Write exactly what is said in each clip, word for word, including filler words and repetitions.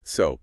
So,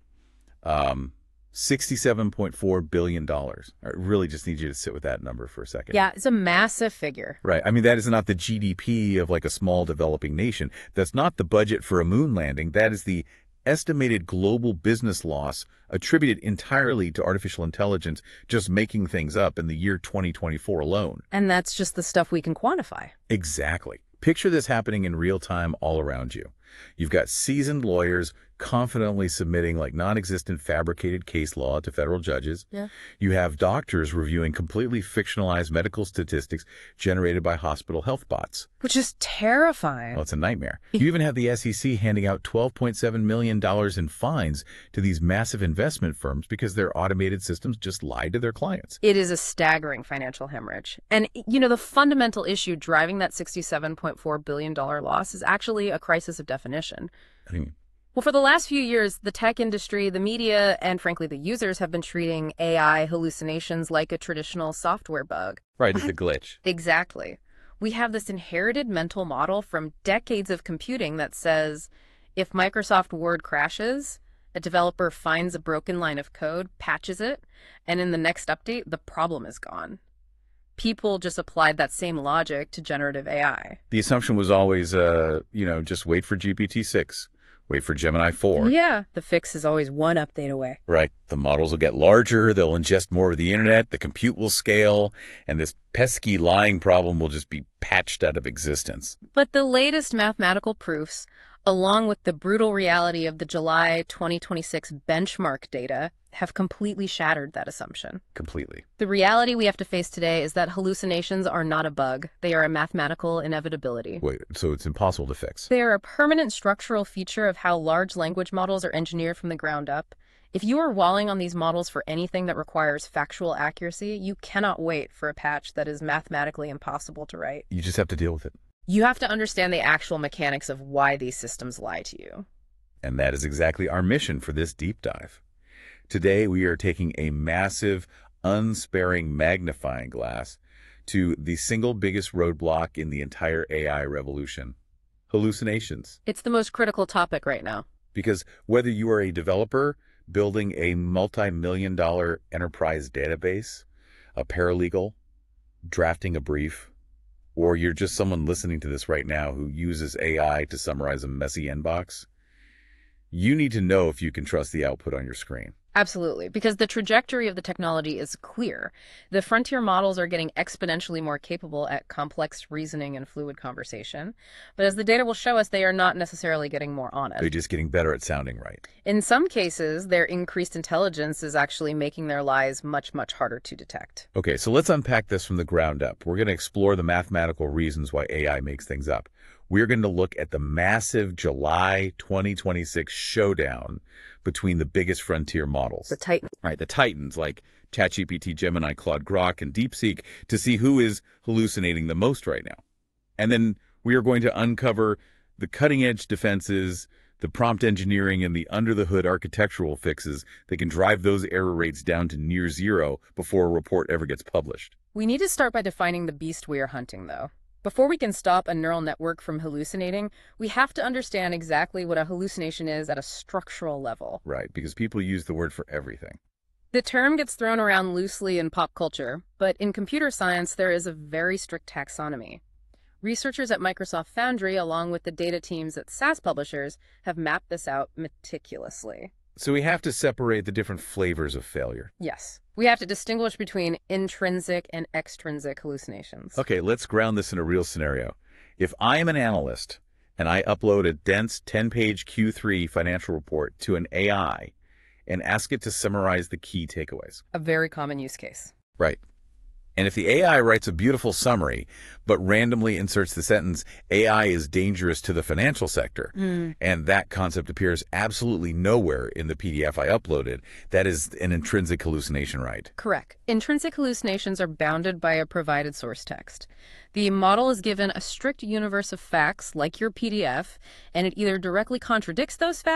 um, sixty-seven point four billion dollars. I really just need you to sit with that number for a second. Yeah, it's a massive figure. Right. I mean, that is not the G D P of like a small developing nation. That's not the budget for a moon landing. That is the estimated global business loss attributed entirely to artificial intelligence just making things up in the year twenty twenty-four alone. And that's just the stuff we can quantify. Exactly. Picture this happening in real time all around you. You've got seasoned lawyers confidently submitting like non-existent fabricated case law to federal judges. Yeah. You have doctors reviewing completely fictionalized medical statistics generated by hospital health bots. Which is terrifying. Well, it's a nightmare. You even have the S E C handing out twelve point seven million dollars in fines to these massive investment firms because their automated systems just lied to their clients. It is a staggering financial hemorrhage. And, you know, the fundamental issue driving that sixty-seven point four billion dollars loss is actually a crisis of definition. I mean, Well, for the last few years, the tech industry, the media, and frankly, the users have been treating A I hallucinations like a traditional software bug. right, it's a glitch. Exactly. We have this inherited mental model from decades of computing that says if Microsoft Word crashes, a developer finds a broken line of code, patches it, and in the next update, the problem is gone. People just applied that same logic to generative A I. The assumption was always, uh, you know, just wait for G P T six. Wait for Gemini four. Yeah, the fix is always one update away. Right. The models will get larger, they'll ingest more of the internet, the compute will scale, and this pesky lying problem will just be patched out of existence. But the latest mathematical proofs, along with the brutal reality of the July twenty twenty-six benchmark data, have completely shattered that assumption. Completely. The reality we have to face today is that hallucinations are not a bug. They are a mathematical inevitability. Wait, so it's impossible to fix? They are a permanent structural feature of how large language models are engineered from the ground up. If you are walling on these models for anything that requires factual accuracy, you cannot wait for a patch that is mathematically impossible to write. You just have to deal with it. You have to understand the actual mechanics of why these systems lie to you. And that is exactly our mission for this deep dive. Today, we are taking a massive, unsparing magnifying glass to the single biggest roadblock in the entire A I revolution: hallucinations. It's the most critical topic right now. Because whether you are a developer building a multi-million dollar enterprise database, a paralegal drafting a brief, or you're just someone listening to this right now who uses A I to summarize a messy inbox, you need to know if you can trust the output on your screen. Absolutely, because the trajectory of the technology is clear. The frontier models are getting exponentially more capable at complex reasoning and fluid conversation. But as the data will show us, they are not necessarily getting more honest. They're just getting better at sounding right. In some cases, their increased intelligence is actually making their lies much, much harder to detect. Okay, so let's unpack this from the ground up. We're going to explore the mathematical reasons why A I makes things up. We're going to look at the massive July twenty twenty-six showdown between the biggest frontier models. The Titan. Right, the titans like ChatGPT, Gemini, Claude Grok, and DeepSeek, to see who is hallucinating the most right now. And then we are going to uncover the cutting-edge defenses, the prompt engineering, and the under-the-hood architectural fixes that can drive those error rates down to near zero before a report ever gets published. We need to start by defining the beast we are hunting, though. Before we can stop a neural network from hallucinating, we have to understand exactly what a hallucination is at a structural level. Right, because people use the word for everything. The term gets thrown around loosely in pop culture, but in computer science, there is a very strict taxonomy. Researchers at Microsoft Foundry, along with the data teams at SaaS publishers, have mapped this out meticulously. So we have to separate the different flavors of failure. Yes. We have to distinguish between intrinsic and extrinsic hallucinations. Okay, let's ground this in a real scenario. If I am an analyst and I upload a dense ten-page Q three financial report to an A I and ask it to summarize the key takeaways. A very common use case. Right. And if the A I writes a beautiful summary, but randomly inserts the sentence, A I is dangerous to the financial sector, Mm. and that concept appears absolutely nowhere in the P D F I uploaded, that is an intrinsic hallucination, right? Correct. Intrinsic hallucinations are bounded by a provided source text. The model is given a strict universe of facts, like your P D F, and it either directly contradicts those facts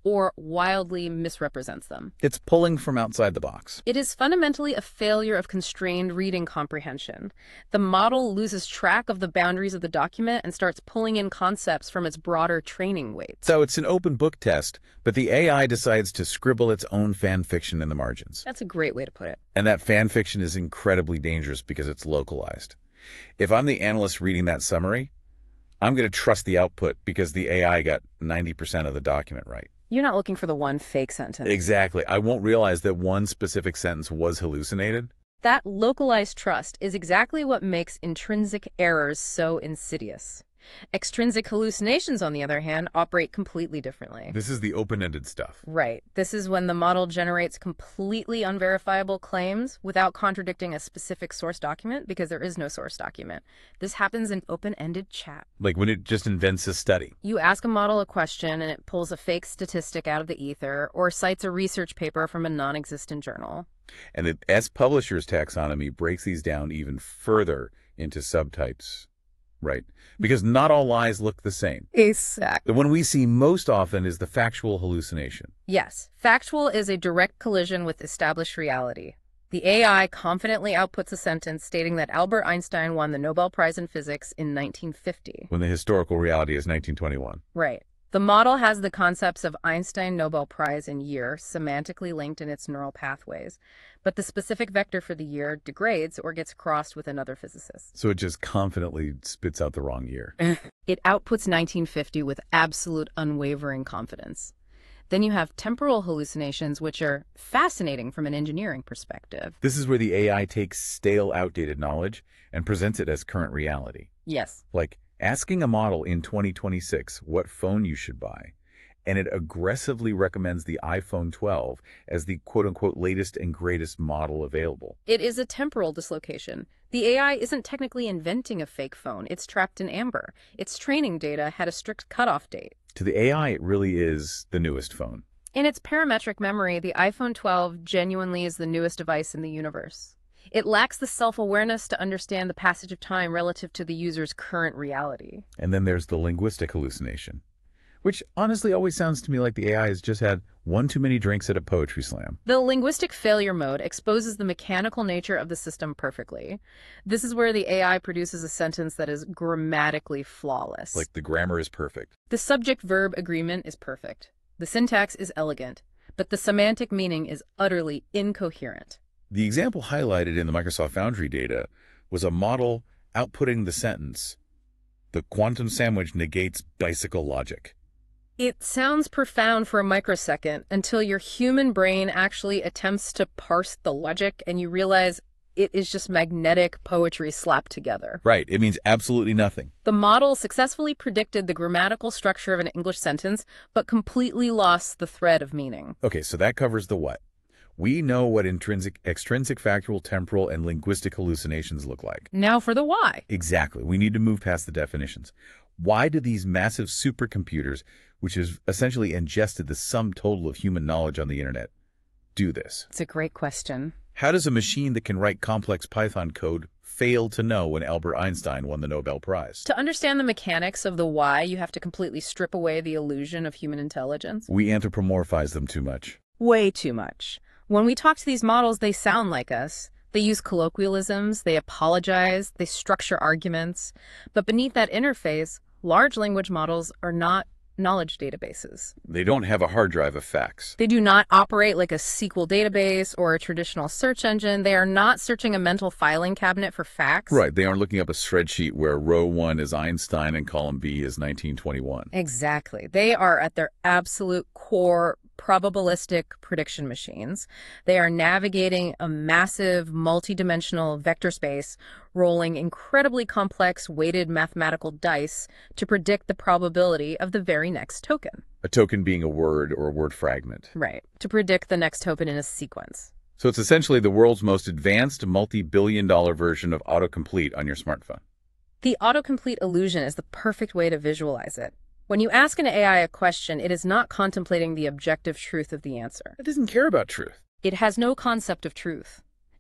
or wildly misrepresents them. It's pulling from outside the box. It is fundamentally a failure of constrained reading comprehension. The model loses track of the boundaries of the document and starts pulling in concepts from its broader training weights. So it's an open book test, but the A I decides to scribble its own fan fiction in the margins. That's a great way to put it. And that fan fiction is incredibly dangerous because it's localized. If I'm the analyst reading that summary, I'm going to trust the output because the A I got ninety percent of the document right. You're not looking for the one fake sentence. Exactly. I won't realize that one specific sentence was hallucinated. That localized trust is exactly what makes intrinsic errors so insidious. Extrinsic hallucinations, on the other hand, operate completely differently. This is the open-ended stuff. Right. This is when the model generates completely unverifiable claims without contradicting a specific source document because there is no source document. This happens in open-ended chat. Like when it just invents a study. You ask a model a question and it pulls a fake statistic out of the ether or cites a research paper from a non-existent journal. And the S Publishers taxonomy breaks these down even further into subtypes. Right. Because not all lies look the same. Exactly. The one we see most often is the factual hallucination. Yes. Factual is a direct collision with established reality. The A I confidently outputs a sentence stating that Albert Einstein won the Nobel Prize in Physics in nineteen fifty. When the historical reality is nineteen twenty-one. Right. The model has the concepts of Einstein Nobel Prize in year semantically linked in its neural pathways, but the specific vector for the year degrades or gets crossed with another physicist. So it just confidently spits out the wrong year. It outputs nineteen fifty with absolute unwavering confidence. Then you have temporal hallucinations, which are fascinating from an engineering perspective. This is where the A I takes stale, outdated knowledge and presents it as current reality. Yes. Like asking a model in twenty twenty-six what phone you should buy, and it aggressively recommends the iPhone twelve as the quote-unquote latest and greatest model available. It is a temporal dislocation. The A I isn't technically inventing a fake phone. It's trapped in amber. Its training data had a strict cutoff date. To the A I, it really is the newest phone. In its parametric memory, the iPhone twelve genuinely is the newest device in the universe. It lacks the self-awareness to understand the passage of time relative to the user's current reality. And then there's the linguistic hallucination, which honestly always sounds to me like the A I has just had one too many drinks at a poetry slam. The linguistic failure mode exposes the mechanical nature of the system perfectly. This is where the A I produces a sentence that is grammatically flawless. Like the grammar is perfect. The subject-verb agreement is perfect. The syntax is elegant, but the semantic meaning is utterly incoherent. The example highlighted in the Microsoft Foundry data was a model outputting the sentence, "The quantum sandwich negates bicycle logic." It sounds profound for a microsecond until your human brain actually attempts to parse the logic and you realize it is just magnetic poetry slapped together. Right. It means absolutely nothing. The model successfully predicted the grammatical structure of an English sentence, but completely lost the thread of meaning. Okay, so that covers the what. We know what intrinsic, extrinsic, factual, temporal, and linguistic hallucinations look like. Now for the why. Exactly. We need to move past the definitions. Why do these massive supercomputers, which has essentially ingested the sum total of human knowledge on the internet, do this? It's a great question. How does a machine that can write complex Python code fail to know when Albert Einstein won the Nobel Prize? To understand the mechanics of the why, you have to completely strip away the illusion of human intelligence. We anthropomorphize them too much. Way too much. When we talk to these models, they sound like us. They use colloquialisms, they apologize, they structure arguments. But beneath that interface, large language models are not knowledge databases. They don't have a hard drive of facts. They do not operate like a S Q L database or a traditional search engine. They are not searching a mental filing cabinet for facts. Right. They aren't looking up a spreadsheet where row one is Einstein and column B is nineteen twenty-one. Exactly. They are at their absolute core probabilistic prediction machines. They are navigating a massive multidimensional vector space, rolling incredibly complex weighted mathematical dice to predict the probability of the very next token. A token being a word or a word fragment. Right. To predict the next token in a sequence. So it's essentially the world's most advanced multi-billion dollar version of autocomplete on your smartphone. The autocomplete illusion is the perfect way to visualize it. When you ask an A I a question, it is not contemplating the objective truth of the answer. It doesn't care about truth. It has no concept of truth.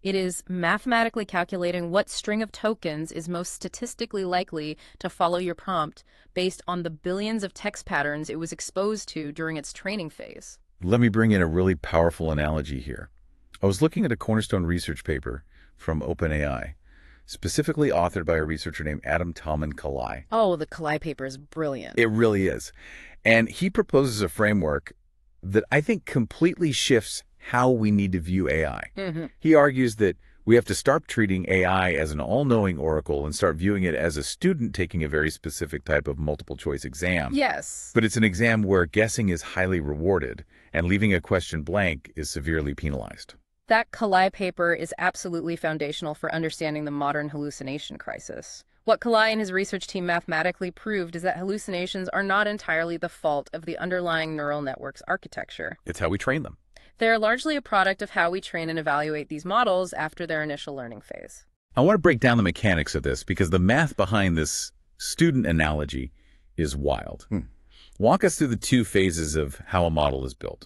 It is mathematically calculating what string of tokens is most statistically likely to follow your prompt based on the billions of text patterns it was exposed to during its training phase. Let me bring in a really powerful analogy here. I was looking at a cornerstone research paper from OpenAI, specifically authored by a researcher named Adam Tallman-Kalai. Oh, the Kalai paper is brilliant. It really is. And he proposes a framework that I think completely shifts how we need to view A I. Mm-hmm. He argues that we have to start treating A I as an all-knowing oracle and start viewing it as a student taking a very specific type of multiple-choice exam. Yes. But it's an exam where guessing is highly rewarded and leaving a question blank is severely penalized. That Kalai paper is absolutely foundational for understanding the modern hallucination crisis. What Kalai and his research team mathematically proved is that hallucinations are not entirely the fault of the underlying neural network's architecture. It's how we train them. They are largely a product of how we train and evaluate these models after their initial learning phase. I want to break down the mechanics of this because the math behind this student analogy is wild. Hmm. Walk us through the two phases of how a model is built.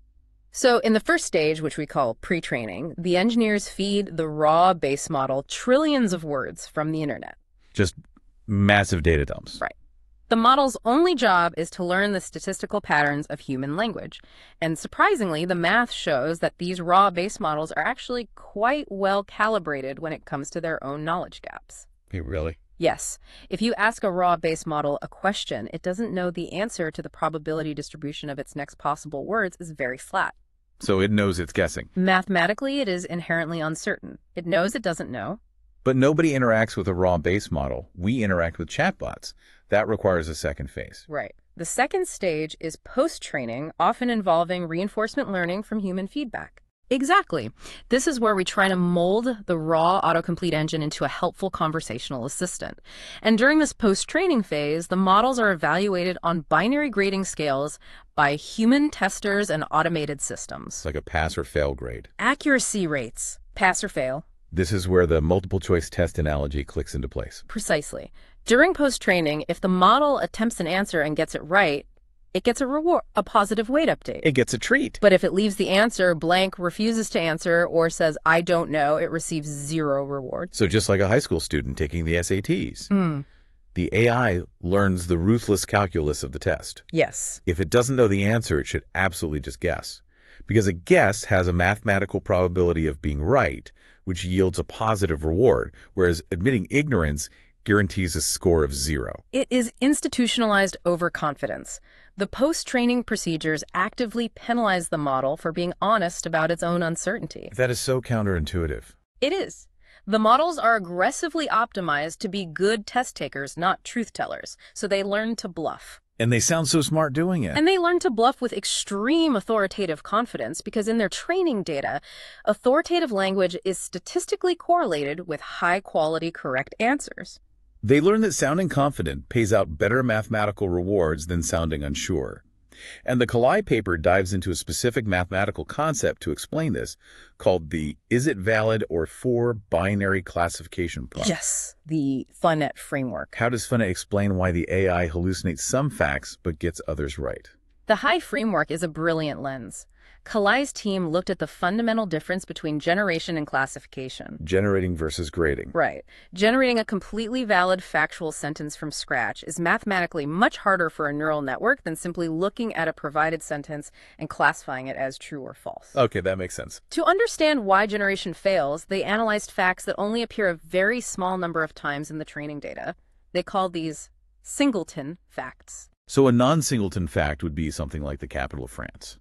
So in the first stage, which we call pre-training, the engineers feed the raw base model trillions of words from the internet. Just massive data dumps. Right. The model's only job is to learn the statistical patterns of human language. And surprisingly, the math shows that these raw base models are actually quite well calibrated when it comes to their own knowledge gaps. Hey, really? Yes. If you ask a raw base model a question, it doesn't know the answer to the probability distribution of its next possible words is very flat. So it knows it's guessing. Mathematically, it is inherently uncertain. It knows it doesn't know. But nobody interacts with a raw base model. We interact with chatbots. That requires a second phase. Right. The second stage is post-training, often involving reinforcement learning from human feedback. Exactly. This is where we try to mold the raw autocomplete engine into a helpful conversational assistant. And during this post-training phase, the models are evaluated on binary grading scales by human testers and automated systems. It's like a pass or fail grade. Accuracy rates, pass or fail. This is where the multiple choice test analogy clicks into place. Precisely. During post-training, if the model attempts an answer and gets it right, it gets a reward, a positive weight update. It gets a treat. But if it leaves the answer blank, refuses to answer, or says, I don't know, it receives zero reward. So just like a high school student taking the S A Ts, Mm. the A I learns the ruthless calculus of the test. Yes. If it doesn't know the answer, it should absolutely just guess. Because a guess has a mathematical probability of being right, which yields a positive reward, whereas admitting ignorance guarantees a score of zero. It is institutionalized overconfidence. The post-training procedures actively penalize the model for being honest about its own uncertainty. That is so counterintuitive. It is. The models are aggressively optimized to be good test takers, not truth tellers, so they learn to bluff. And they sound so smart doing it. And they learn to bluff with extreme authoritative confidence because in their training data, authoritative language is statistically correlated with high-quality correct answers. They learn that sounding confident pays out better mathematical rewards than sounding unsure. And the Kalai paper dives into a specific mathematical concept to explain this, called the is it valid or for binary classification problem. Yes, the FUNET framework. How does FUNET explain why the A I hallucinates some facts but gets others right? The HIGH framework is a brilliant lens. Kalai's team looked at the fundamental difference between generation and classification. Generating versus grading. Right. Generating a completely valid factual sentence from scratch is mathematically much harder for a neural network than simply looking at a provided sentence and classifying it as true or false. Okay, that makes sense. To understand why generation fails, they analyzed facts that only appear a very small number of times in the training data. They called these singleton facts. So a non-singleton fact would be something like the capital of France.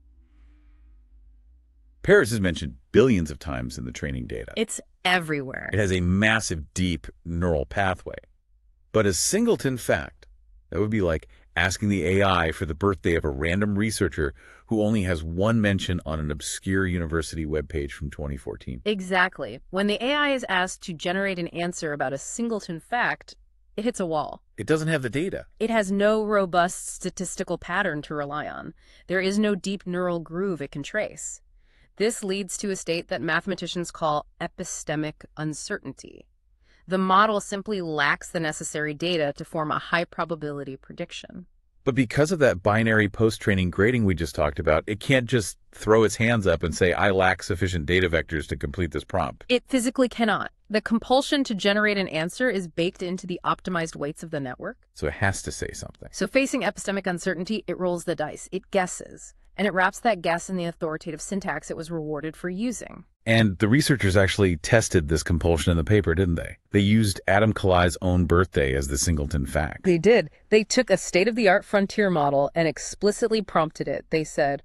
Paris is mentioned billions of times in the training data. It's everywhere. It has a massive, deep neural pathway. But a singleton fact, that would be like asking the A I for the birthday of a random researcher who only has one mention on an obscure university webpage from twenty fourteen. Exactly. When the A I is asked to generate an answer about a singleton fact, it hits a wall. It doesn't have the data. It has no robust statistical pattern to rely on. There is no deep neural groove it can trace. This leads to a state that mathematicians call epistemic uncertainty. The model simply lacks the necessary data to form a high probability prediction. But because of that binary post-training grading we just talked about, it can't just throw its hands up and say, I lack sufficient data vectors to complete this prompt. It physically cannot. The compulsion to generate an answer is baked into the optimized weights of the network. So it has to say something. So facing epistemic uncertainty, it rolls the dice. It guesses. And it wraps that guess in the authoritative syntax it was rewarded for using. And the researchers actually tested this compulsion in the paper, didn't they? They used Adam Kalai's own birthday as the singleton fact. They did. They took a state-of-the-art frontier model and explicitly prompted it. They said,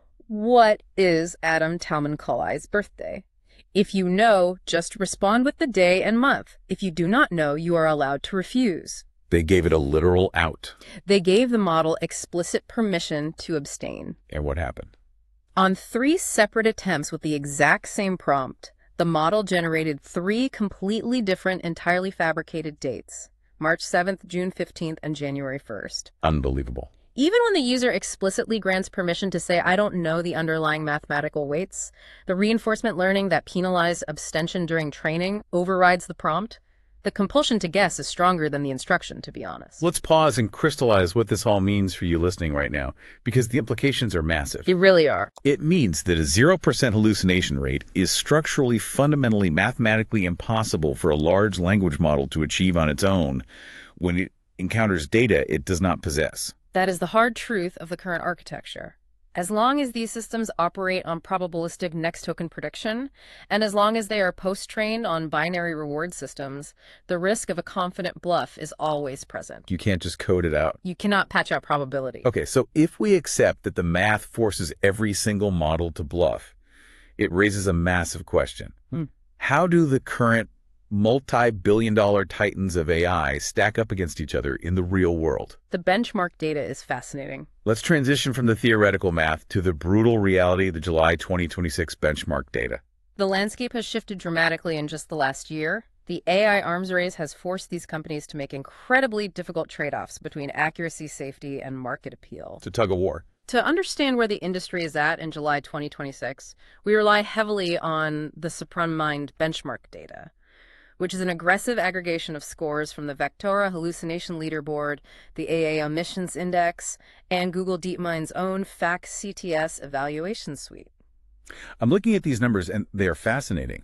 what is Adam Talman Kalai's birthday? If you know, just respond with the day and month. If you do not know, you are allowed to refuse. They gave it a literal out. They gave the model explicit permission to abstain. And what happened? On three separate attempts with the exact same prompt, the model generated three completely different, entirely fabricated dates: March seventh, June fifteenth, and January first. Unbelievable. Even when the user explicitly grants permission to say, I don't know the underlying mathematical weights, the reinforcement learning that penalized abstention during training overrides the prompt. The compulsion to guess is stronger than the instruction, to be honest. Let's pause and crystallize what this all means for you listening right now, because the implications are massive. They really are. It means that a zero percent hallucination rate is structurally, fundamentally, mathematically impossible for a large language model to achieve on its own when it encounters data it does not possess. That is the hard truth of the current architecture. As long as these systems operate on probabilistic next token prediction, and as long as they are post-trained on binary reward systems, the risk of a confident bluff is always present. You can't just code it out. You cannot patch out probability. Okay, so if we accept that the math forces every single model to bluff, it raises a massive question. Hmm. How do the current multi-billion dollar titans of A I stack up against each other in the real world? The benchmark data is fascinating. Let's transition from the theoretical math to the brutal reality of the July twenty twenty-six benchmark data. The landscape has shifted dramatically in just the last year. The A I arms race has forced these companies to make incredibly difficult trade-offs between accuracy, safety, and market appeal. It's a tug of war. To understand where the industry is at in July twenty twenty-six, we rely heavily on the SupremMind benchmark data, which is an aggressive aggregation of scores from the Vectora Hallucination Leaderboard, the A I Omissions Index, and Google DeepMind's own FACS-C T S evaluation suite. I'm looking at these numbers, and they are fascinating.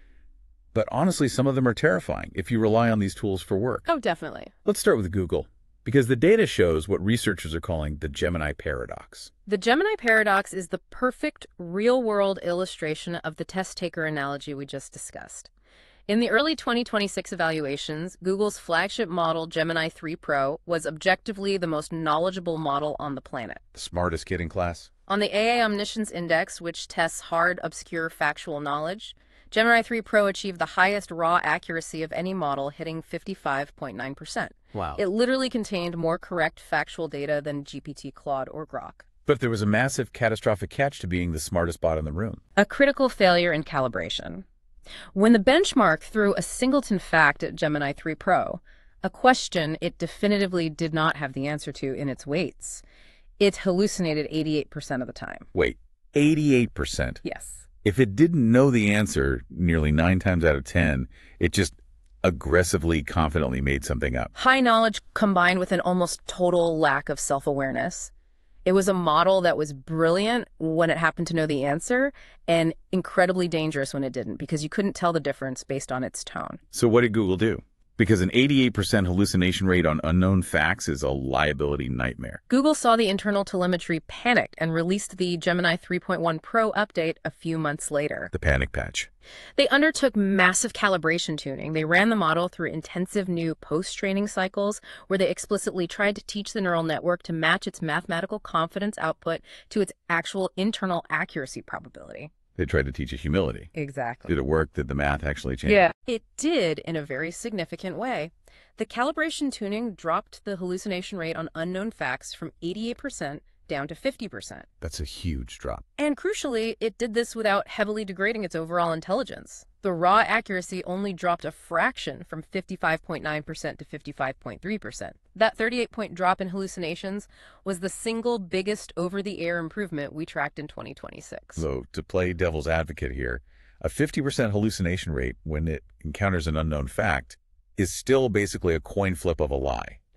But honestly, some of them are terrifying if you rely on these tools for work. Oh, definitely. Let's start with Google, because the data shows what researchers are calling the Gemini paradox. The Gemini paradox is the perfect real-world illustration of the test-taker analogy we just discussed. In the early twenty twenty-six evaluations, Google's flagship model, Gemini three Pro, was objectively the most knowledgeable model on the planet. The smartest kid in class. On the A I Omniscience Index, which tests hard, obscure factual knowledge, Gemini three Pro achieved the highest raw accuracy of any model, hitting fifty-five point nine percent. Wow. It literally contained more correct factual data than G P T, Claude, or Grok. But there was a massive catastrophic catch to being the smartest bot in the room. A critical failure in calibration. When the benchmark threw a singleton fact at Gemini three Pro, a question it definitively did not have the answer to in its weights, it hallucinated eighty-eight percent of the time. Wait, eighty-eight percent? Yes. If it didn't know the answer nearly nine times out of ten, it just aggressively, confidently made something up. High knowledge combined with an almost total lack of self-awareness. It was a model that was brilliant when it happened to know the answer and incredibly dangerous when it didn't, because you couldn't tell the difference based on its tone. So what did Google do? Because an eighty-eight percent hallucination rate on unknown facts is a liability nightmare. Google saw the internal telemetry, panicked, and released the Gemini three point one Pro update a few months later. The panic patch. They undertook massive calibration tuning. They ran the model through intensive new post-training cycles where they explicitly tried to teach the neural network to match its mathematical confidence output to its actual internal accuracy probability. They tried to teach it humility. Exactly. Did it work? Did the math actually change? Yeah. It did in a very significant way. The calibration tuning dropped the hallucination rate on unknown facts from eighty-eight percent down to fifty percent. That's a huge drop. And crucially, it did this without heavily degrading its overall intelligence. The raw accuracy only dropped a fraction from fifty-five point nine percent to fifty-five point three percent. That thirty-eight point drop in hallucinations was the single biggest over-the-air improvement we tracked in twenty twenty-six. So to play devil's advocate here, a fifty percent hallucination rate when it encounters an unknown fact is still basically a coin flip of a lie.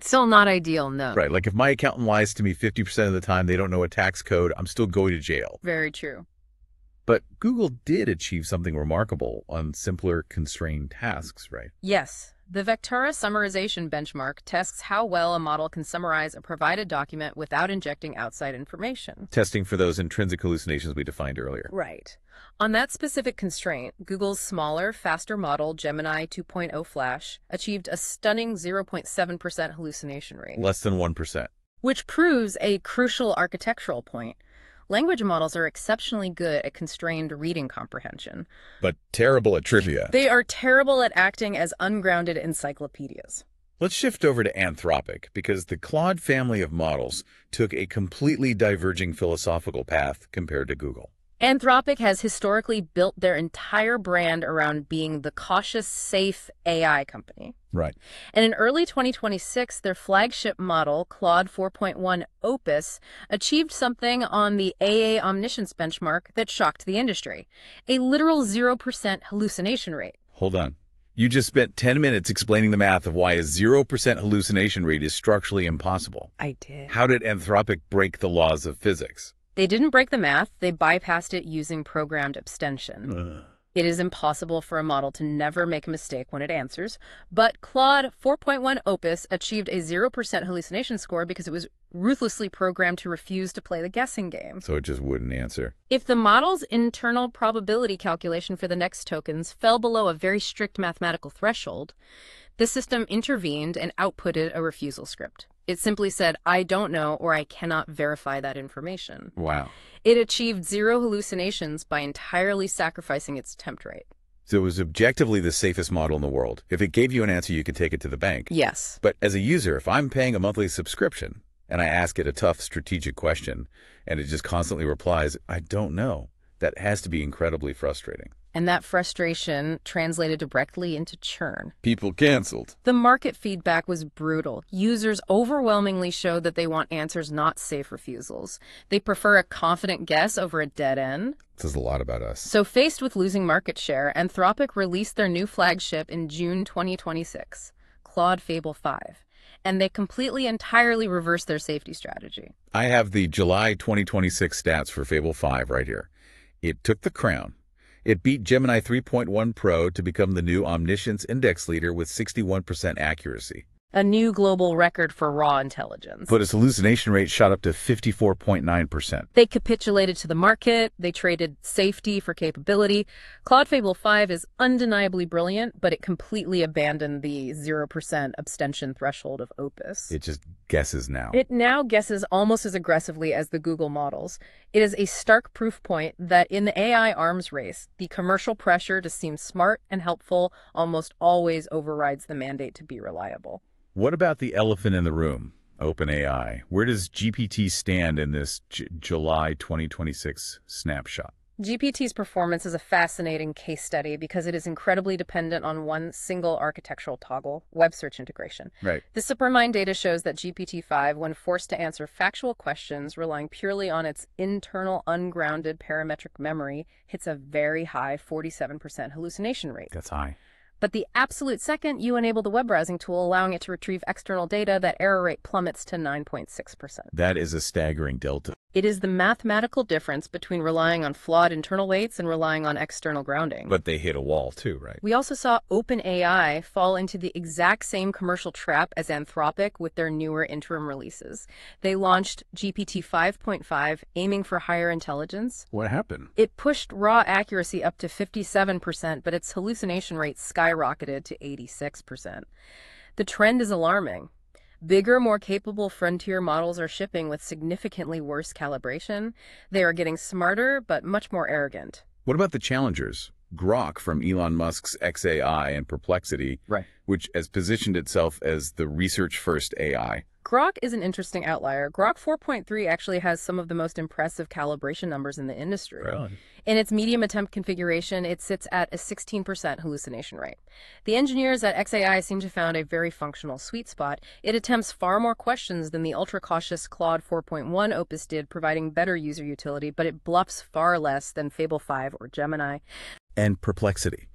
Still not ideal, no. Right, like if my accountant lies to me fifty percent of the time, they don't know a tax code, I'm still going to jail. Very true. But Google did achieve something remarkable on simpler constrained tasks, right? Yes. The Vectura summarization benchmark tests how well a model can summarize a provided document without injecting outside information. Testing for those intrinsic hallucinations we defined earlier. Right. On that specific constraint, Google's smaller, faster model, Gemini two point oh Flash, achieved a stunning zero point seven percent hallucination rate. Less than one percent. Which proves a crucial architectural point. Language models are exceptionally good at constrained reading comprehension. But terrible at trivia. They are terrible at acting as ungrounded encyclopedias. Let's shift over to Anthropic, because the Claude family of models took a completely diverging philosophical path compared to Google. Anthropic has historically built their entire brand around being the cautious, safe A I company. Right. And in early twenty twenty-six, their flagship model, Claude four point one Opus, achieved something on the A A Omniscience benchmark that shocked the industry, a literal zero percent hallucination rate. Hold on. You just spent ten minutes explaining the math of why a zero percent hallucination rate is structurally impossible. I did. How did Anthropic break the laws of physics? They didn't break the math, they bypassed it using programmed abstention. Ugh. It is impossible for a model to never make a mistake when it answers, but Claude four point one Opus achieved a zero percent hallucination score because it was ruthlessly programmed to refuse to play the guessing game. So it just wouldn't answer. If the model's internal probability calculation for the next tokens fell below a very strict mathematical threshold, the system intervened and outputted a refusal script. It simply said, I don't know, or I cannot verify that information. Wow. It achieved zero hallucinations by entirely sacrificing its attempt rate. So it was objectively the safest model in the world. If it gave you an answer, you could take it to the bank. Yes. But as a user, if I'm paying a monthly subscription and I ask it a tough strategic question and it just constantly replies, I don't know, that has to be incredibly frustrating. And that frustration translated directly into churn. People canceled. The market feedback was brutal. Users overwhelmingly showed that they want answers, not safe refusals. They prefer a confident guess over a dead end. Says a lot about us. So faced with losing market share, Anthropic released their new flagship in June twenty twenty-six, Claude Fable five. And they completely, entirely reversed their safety strategy. I have the July twenty twenty-six stats for Fable five right here. It took the crown. It beat Gemini three point one Pro to become the new Omniscience Index leader with sixty-one percent accuracy. A new global record for raw intelligence. But its hallucination rate shot up to fifty-four point nine percent. They capitulated to the market. They traded safety for capability. Claude Fable five is undeniably brilliant, but it completely abandoned the zero percent abstention threshold of Opus. It just guesses now. It now guesses almost as aggressively as the Google models. It is a stark proof point that in the A I arms race, the commercial pressure to seem smart and helpful almost always overrides the mandate to be reliable. What about the elephant in the room, OpenAI? Where does G P T stand in this J- July twenty twenty-six snapshot? G P T's performance is a fascinating case study because it is incredibly dependent on one single architectural toggle, web search integration. Right. The Supermind data shows that G P T five, when forced to answer factual questions relying purely on its internal ungrounded parametric memory, hits a very high forty-seven percent hallucination rate. That's high. But the absolute second you enable the web browsing tool, allowing it to retrieve external data, that error rate plummets to nine point six percent. That is a staggering delta. It is the mathematical difference between relying on flawed internal weights and relying on external grounding. But they hit a wall too, right? We also saw OpenAI fall into the exact same commercial trap as Anthropic with their newer interim releases. They launched G P T five point five, aiming for higher intelligence. What happened? It pushed raw accuracy up to fifty-seven percent, but its hallucination rate skyrocketed to eighty-six percent. The trend is alarming. Bigger, more capable frontier models are shipping with significantly worse calibration. They are getting smarter, but much more arrogant. What about the challengers? Grok from Elon Musk's X A I and Perplexity, Right. which has positioned itself as the research-first A I. Grok is an interesting outlier. Grok four point three actually has some of the most impressive calibration numbers in the industry. Really? In its medium attempt configuration, it sits at a sixteen percent hallucination rate. The engineers at X A I seem to have found a very functional sweet spot. It attempts far more questions than the ultra-cautious Claude four point one Opus did, providing better user utility, but it bluffs far less than Fable five or Gemini. And Perplexity,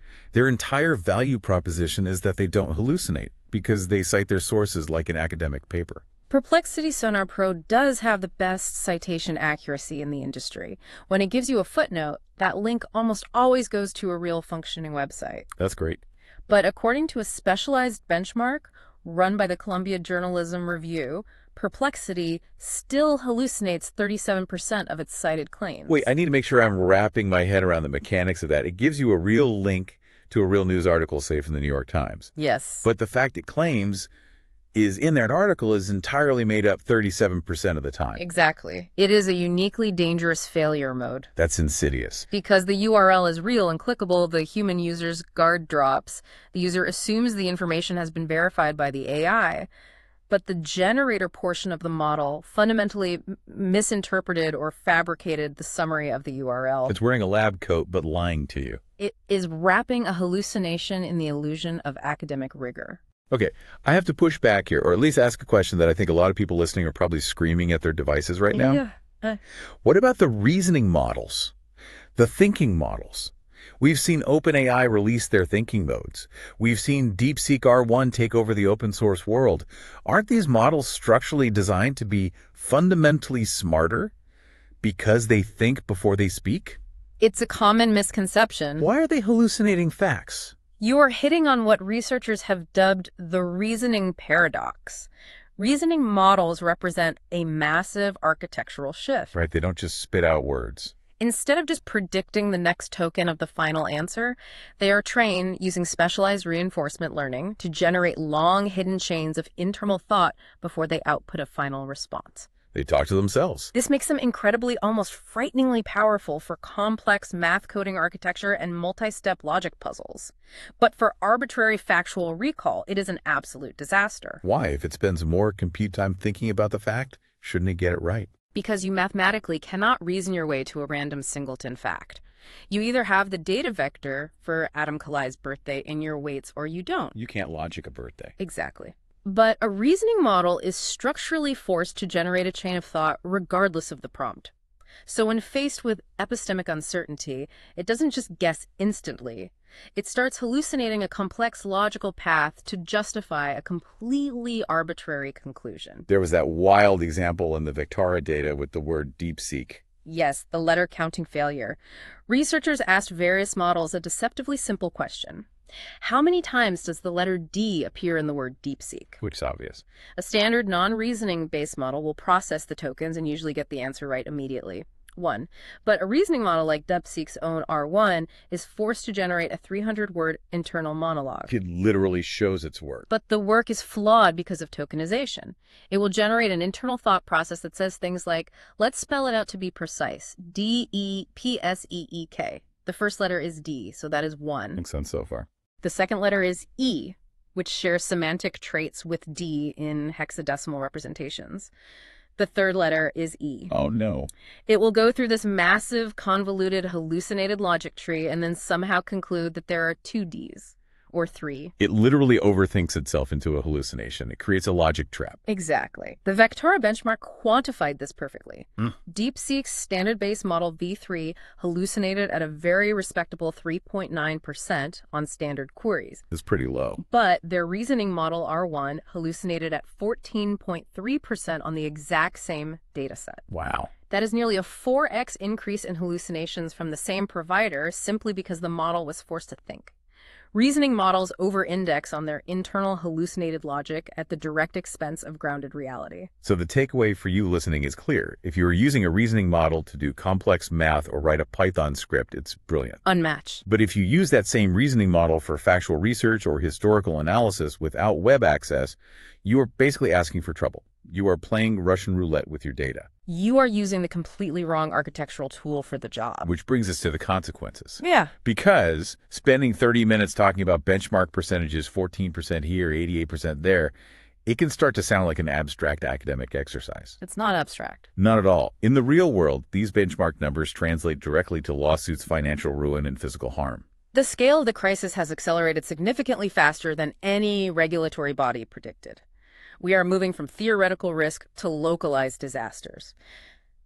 Their entire value proposition is that they don't hallucinate because they cite their sources like an academic paper. Perplexity Sonar Pro does have the best citation accuracy in the industry. When it gives you a footnote, that link almost always goes to a real functioning website. That's great. But according to a specialized benchmark run by the Columbia Journalism Review, Perplexity still hallucinates thirty-seven percent of its cited claims. Wait, I need to make sure I'm wrapping my head around the mechanics of that. It gives you a real link to a real news article, say from the New York Times. Yes. But the fact it claims is in that article is entirely made up thirty-seven percent of the time. Exactly. It is a uniquely dangerous failure mode. That's insidious. Because the U R L is real and clickable, the human user's guard drops. The user assumes the information has been verified by the A I. But the generator portion of the model fundamentally m- misinterpreted or fabricated the summary of the U R L. It's wearing a lab coat but lying to you. It is wrapping a hallucination in the illusion of academic rigor. Okay, I have to push back here, or at least ask a question that I think a lot of people listening are probably screaming at their devices right now. Yeah. Uh, What about the reasoning models, the thinking models? We've seen OpenAI release their thinking modes. We've seen DeepSeek R one take over the open source world. Aren't these models structurally designed to be fundamentally smarter because they think before they speak? it's a common misconception. Why are they hallucinating facts? You are hitting on what researchers have dubbed the reasoning paradox. Reasoning models represent a massive architectural shift. Right, they don't just spit out words. Instead of just predicting the next token of the final answer, they are trained using specialized reinforcement learning to generate long hidden chains of internal thought before they output a final response. They talk to themselves. This makes them incredibly, almost frighteningly powerful for complex math coding architecture and multi-step logic puzzles. But for arbitrary factual recall, it is an absolute disaster. Why? If it spends more compute time thinking about the fact, shouldn't it get it right? Because you mathematically cannot reason your way to a random singleton fact. You either have the data vector for Adam Kalai's birthday in your weights or you don't. You can't logic a birthday. Exactly. But a reasoning model is structurally forced to generate a chain of thought regardless of the prompt. So when faced with epistemic uncertainty, it doesn't just guess instantly. It starts hallucinating a complex logical path to justify a completely arbitrary conclusion. There was that wild example in the Vectara data with the word DeepSeek. Yes, the letter counting failure. Researchers asked various models a deceptively simple question. How many times does the letter D appear in the word DeepSeek? Which is obvious. A standard non-reasoning based model will process the tokens and usually get the answer right immediately. One. But a reasoning model like DeepSeek's own R one is forced to generate a three hundred word internal monologue. It literally shows its work. But the work is flawed because of tokenization. It will generate an internal thought process that says things like, let's spell it out to be precise, D E P S E E K. The first letter is D, so that is one. Makes sense so far. The second letter is E, which shares semantic traits with D in hexadecimal representations. The third letter is E. Oh, no. It will go through this massive, convoluted, hallucinated logic tree and then somehow conclude that there are two Ds, or three. It literally overthinks itself into a hallucination. It creates a logic trap. Exactly. The Vectara benchmark quantified this perfectly. Mm. DeepSeek's standard-based model V three hallucinated at a very respectable three point nine percent on standard queries. It's pretty low. But their reasoning model R one hallucinated at fourteen point three percent on the exact same dataset. Wow. That is nearly a four x increase in hallucinations from the same provider simply because the model was forced to think. Reasoning models over-index on their internal hallucinated logic at the direct expense of grounded reality. So the takeaway for you listening is clear. If you are using a reasoning model to do complex math or write a Python script, it's brilliant. Unmatched. But if you use that same reasoning model for factual research or historical analysis without web access, you are basically asking for trouble. You are playing Russian roulette with your data. You are using the completely wrong architectural tool for the job. Which brings us to the consequences. Yeah. Because spending thirty minutes talking about benchmark percentages, fourteen percent here, eighty-eight percent there, it can start to sound like an abstract academic exercise. It's not abstract. Not at all. In the real world, these benchmark numbers translate directly to lawsuits, financial ruin, and physical harm. The scale of the crisis has accelerated significantly faster than any regulatory body predicted. We are moving from theoretical risk to localized disasters.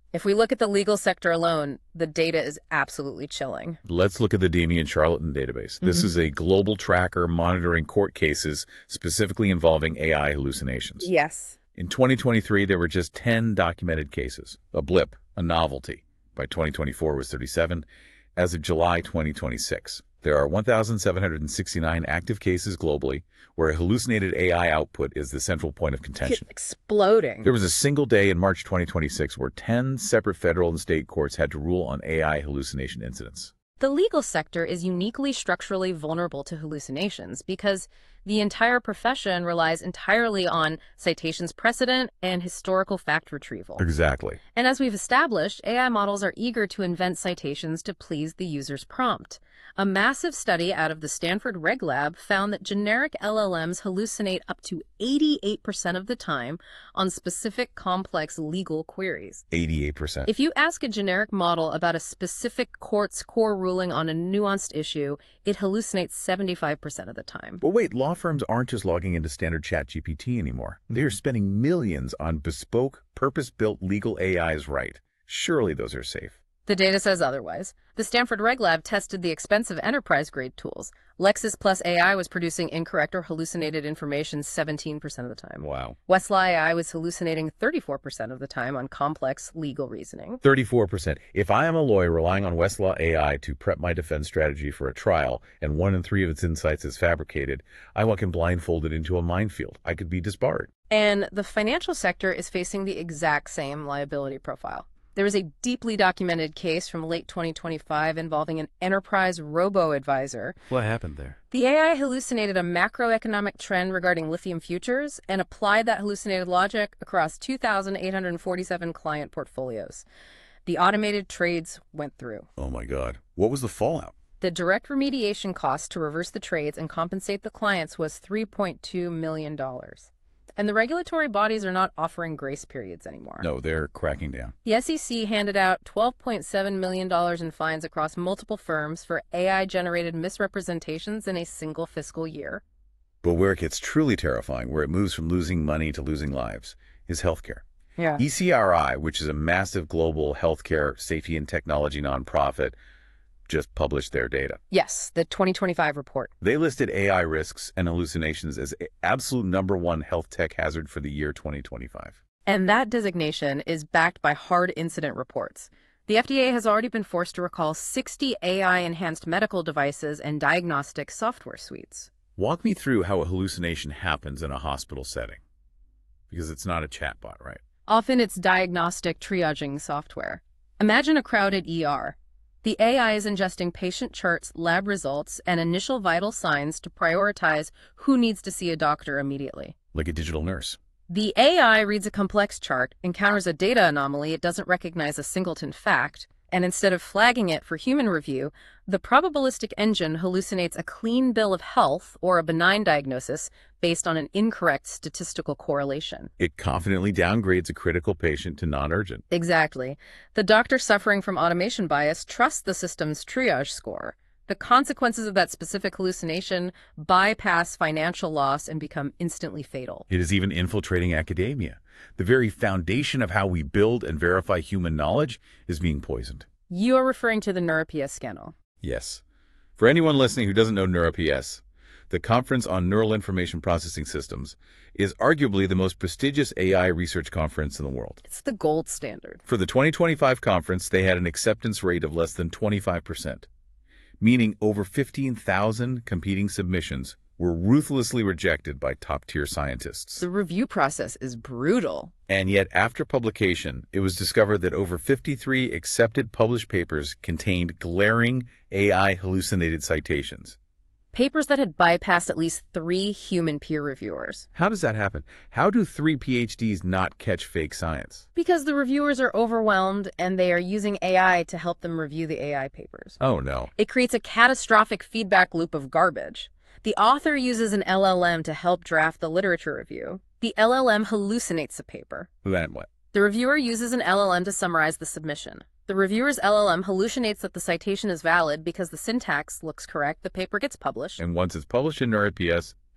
If we look at the legal sector alone, the data is absolutely chilling. Let's look at the Damien Charlatan database. This Mm-hmm. is a global tracker monitoring court cases specifically involving A I hallucinations. Yes. In twenty twenty-three, there were just ten documented cases, a blip, a novelty. By twenty twenty-four, it was thirty-seven. As of July twenty twenty-six, there are one thousand seven hundred sixty-nine active cases globally where hallucinated A I output is the central point of contention. Exploding. There was a single day in March twenty twenty-six where ten separate federal and state courts had to rule on A I hallucination incidents. The legal sector is uniquely structurally vulnerable to hallucinations because the entire profession relies entirely on citations precedent and historical fact retrieval. Exactly. And as we've established, A I models are eager to invent citations to please the user's prompt. A massive study out of the Stanford Reg Lab found that generic L L Ms hallucinate up to eighty-eight percent of the time on specific complex legal queries. eighty-eight percent. If you ask a generic model about a specific court's core ruling on a nuanced issue, it hallucinates seventy-five percent of the time. But wait, law firms aren't just logging into standard ChatGPT anymore. They are spending millions on bespoke, purpose-built legal A Is, right? Surely those are safe. The data says otherwise. The Stanford Reg Lab tested the expensive enterprise-grade tools. Lexis Plus A I was producing incorrect or hallucinated information seventeen percent of the time. Wow. Westlaw A I was hallucinating thirty-four percent of the time on complex legal reasoning. thirty-four percent. If I am a lawyer relying on Westlaw A I to prep my defense strategy for a trial, and one in three of its insights is fabricated, I walk in blindfolded into a minefield. I could be disbarred. And the financial sector is facing the exact same liability profile. There is a deeply documented case from late twenty twenty-five involving an enterprise robo-advisor. What happened there? The A I hallucinated a macroeconomic trend regarding lithium futures and applied that hallucinated logic across two thousand eight hundred forty-seven client portfolios. The automated trades went through. Oh my God. What was the fallout? The direct remediation cost to reverse the trades and compensate the clients was three point two million dollars. And the regulatory bodies are not offering grace periods anymore. No, they're cracking down. The S E C handed out twelve point seven million dollars in fines across multiple firms for A I-generated misrepresentations in a single fiscal year. But where it gets truly terrifying, where it moves from losing money to losing lives, is healthcare. Yeah. E C R I, which is a massive global healthcare safety and technology nonprofit, just published their data. Yes, the twenty twenty-five report. They listed A I risks and hallucinations as a- absolute number one health tech hazard for the year twenty twenty-five. And that designation is backed by hard incident reports. The F D A has already been forced to recall sixty A I-enhanced medical devices and diagnostic software suites. Walk me through how a hallucination happens in a hospital setting. Because it's not a chatbot, right? Often it's diagnostic triaging software. Imagine a crowded E R. The A I is ingesting patient charts, lab results, and initial vital signs to prioritize who needs to see a doctor immediately. Like a digital nurse. The A I reads a complex chart, encounters a data anomaly it doesn't recognize a singleton fact, and instead of flagging it for human review, the probabilistic engine hallucinates a clean bill of health or a benign diagnosis based on an incorrect statistical correlation. It confidently downgrades a critical patient to non-urgent. Exactly. The doctor suffering from automation bias trusts the system's triage score. The consequences of that specific hallucination bypass financial loss and become instantly fatal. It is even infiltrating academia. The very foundation of how we build and verify human knowledge is being poisoned. You are referring to the NeuraPS scandal. Yes. For anyone listening who doesn't know NeuraPS, the Conference on Neural Information Processing Systems is arguably the most prestigious A I research conference in the world. It's the gold standard. For the twenty twenty-five conference, they had an acceptance rate of less than twenty-five percent, meaning over fifteen thousand competing submissions were ruthlessly rejected by top-tier scientists. The review process is brutal. And yet, after publication, it was discovered that over fifty-three accepted published papers contained glaring A I hallucinated citations. Papers that had bypassed at least three human peer reviewers. How does that happen? How do three PhDs not catch fake science? Because the reviewers are overwhelmed and they are using A I to help them review the A I papers. Oh, no. It creates a catastrophic feedback loop of garbage. The author uses an L L M to help draft the literature review. The L L M hallucinates a paper. Then what? The reviewer uses an L L M to summarize the submission. The reviewer's L L M hallucinates that the citation is valid because the syntax looks correct. The paper gets published. And once it's published in NeuraPS, it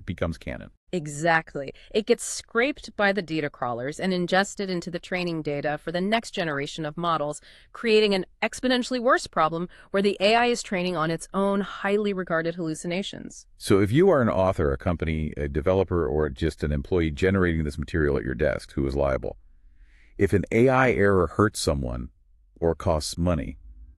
It becomes canon. Exactly. It gets scraped by the data crawlers and ingested into the training data for the next generation of models, creating an exponentially worse problem where the A I is training on its own highly regarded hallucinations. So if you are an author, a company, a developer, or just an employee generating this material at your desk, who is liable? If an A I error hurts someone or costs money,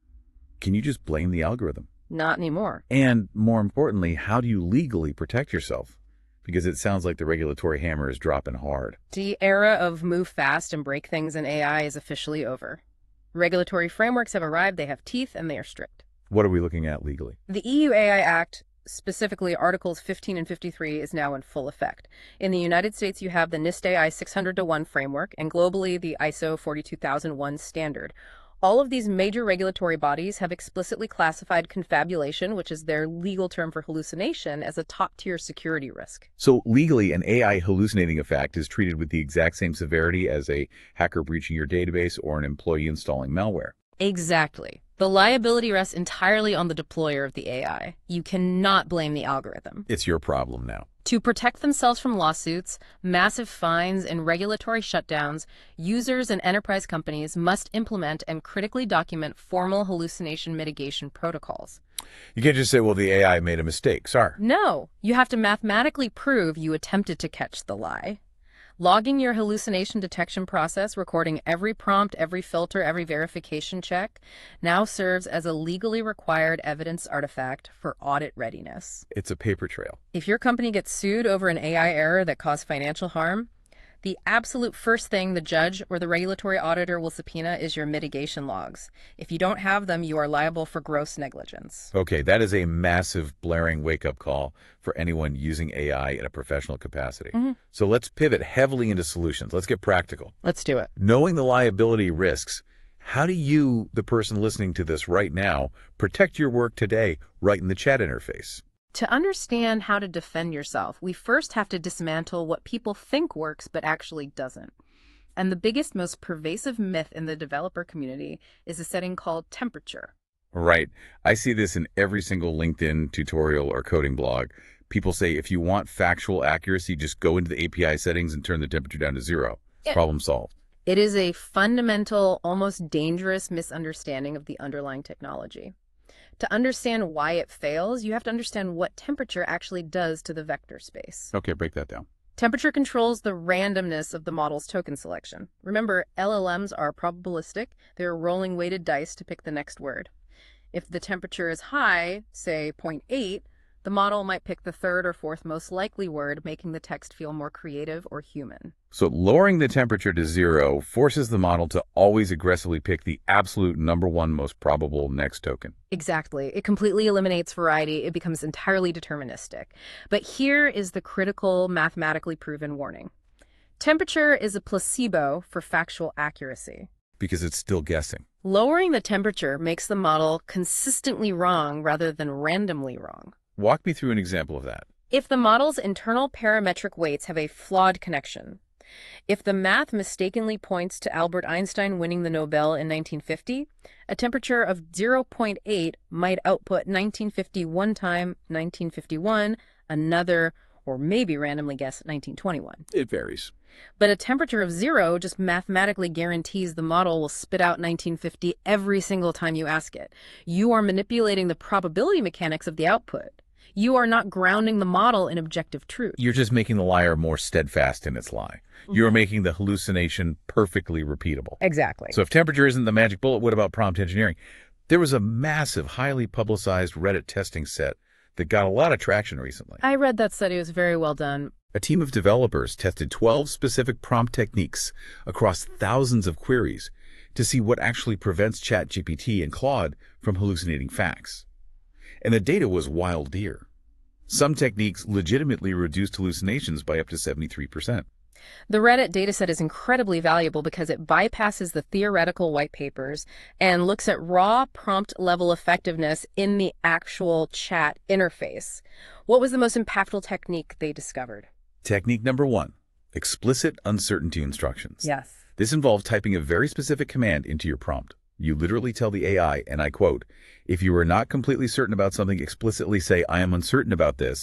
can you just blame the algorithm? Not anymore. And more importantly, how do you legally protect yourself? Because it sounds like the regulatory hammer is dropping hard. The era of move fast and break things in A I is officially over. Regulatory frameworks have arrived, they have teeth, and they are strict. What are we looking at legally? The E U A I Act, specifically Articles fifteen and fifty-three, is now in full effect. In the United States, you have the NIST A I six hundred to one framework, and globally, the I S O forty-two thousand one standard. All of these major regulatory bodies have explicitly classified confabulation, which is their legal term for hallucination, as a top-tier security risk. So legally, an A I hallucinating a fact is treated with the exact same severity as a hacker breaching your database or an employee installing malware. Exactly. The liability rests entirely on the deployer of the A I. You cannot blame the algorithm. It's your problem now. To protect themselves from lawsuits, massive fines, and regulatory shutdowns, users and enterprise companies must implement and critically document formal hallucination mitigation protocols. You can't just say, well, the A I made a mistake. Sorry. No, you have to mathematically prove you attempted to catch the lie. Logging your hallucination detection process, recording every prompt, every filter, every verification check, now serves as a legally required evidence artifact for audit readiness. It's a paper trail. If your company gets sued over an A I error that caused financial harm, the absolute first thing the judge or the regulatory auditor will subpoena is your mitigation logs. If you don't have them, you are liable for gross negligence. Okay, that is a massive, blaring wake-up call for anyone using A I in a professional capacity. Mm-hmm. So let's pivot heavily into solutions. Let's get practical. Let's do it. Knowing the liability risks, how do you, the person listening to this right now, protect your work today right in the chat interface? To understand how to defend yourself, we first have to dismantle what people think works but actually doesn't. And the biggest, most pervasive myth in the developer community is a setting called temperature. Right. I see this in every single LinkedIn tutorial or coding blog. People say if you want factual accuracy, just go into the A P I settings and turn the temperature down to zero. Yeah. Problem solved. It is a fundamental, almost dangerous misunderstanding of the underlying technology. To understand why it fails, you have to understand what temperature actually does to the vector space. Okay, break that down. Temperature controls the randomness of the model's token selection. Remember, L L Ms are probabilistic. They're rolling weighted dice to pick the next word. If the temperature is high, say zero point eight, the model might pick the third or fourth most likely word, making the text feel more creative or human. So lowering the temperature to zero forces the model to always aggressively pick the absolute number one most probable next token. Exactly. It completely eliminates variety. It becomes entirely deterministic. But here is the critical, mathematically proven warning. Temperature is a placebo for factual accuracy. Because it's still guessing. Lowering the temperature makes the model consistently wrong rather than randomly wrong. Walk me through an example of that. If the model's internal parametric weights have a flawed connection, if the math mistakenly points to Albert Einstein winning the Nobel in nineteen fifty, a temperature of zero point eight might output nineteen fifty one time nineteen fifty-one, another, or maybe randomly guess nineteen twenty-one. It varies. But a temperature of zero just mathematically guarantees the model will spit out nineteen fifty every single time you ask it. You are manipulating the probability mechanics of the output. You are not grounding the model in objective truth. You're just making the liar more steadfast in its lie. Mm-hmm. You're making the hallucination perfectly repeatable. Exactly. So if temperature isn't the magic bullet, what about prompt engineering? There was a massive, highly publicized Reddit testing set that got a lot of traction recently. I read that study. It was very well done. A team of developers tested twelve specific prompt techniques across thousands of queries to see what actually prevents ChatGPT and Claude from hallucinating facts. And the data was wild deer. Some techniques legitimately reduced hallucinations by up to seventy-three percent. The Reddit dataset is incredibly valuable because it bypasses the theoretical white papers and looks at raw prompt level effectiveness in the actual chat interface. What was the most impactful technique they discovered? Technique number one, explicit uncertainty instructions. Yes. This involves typing a very specific command into your prompt. You literally tell the A I, and I quote, if you are not completely certain about something, explicitly say, I am uncertain about this,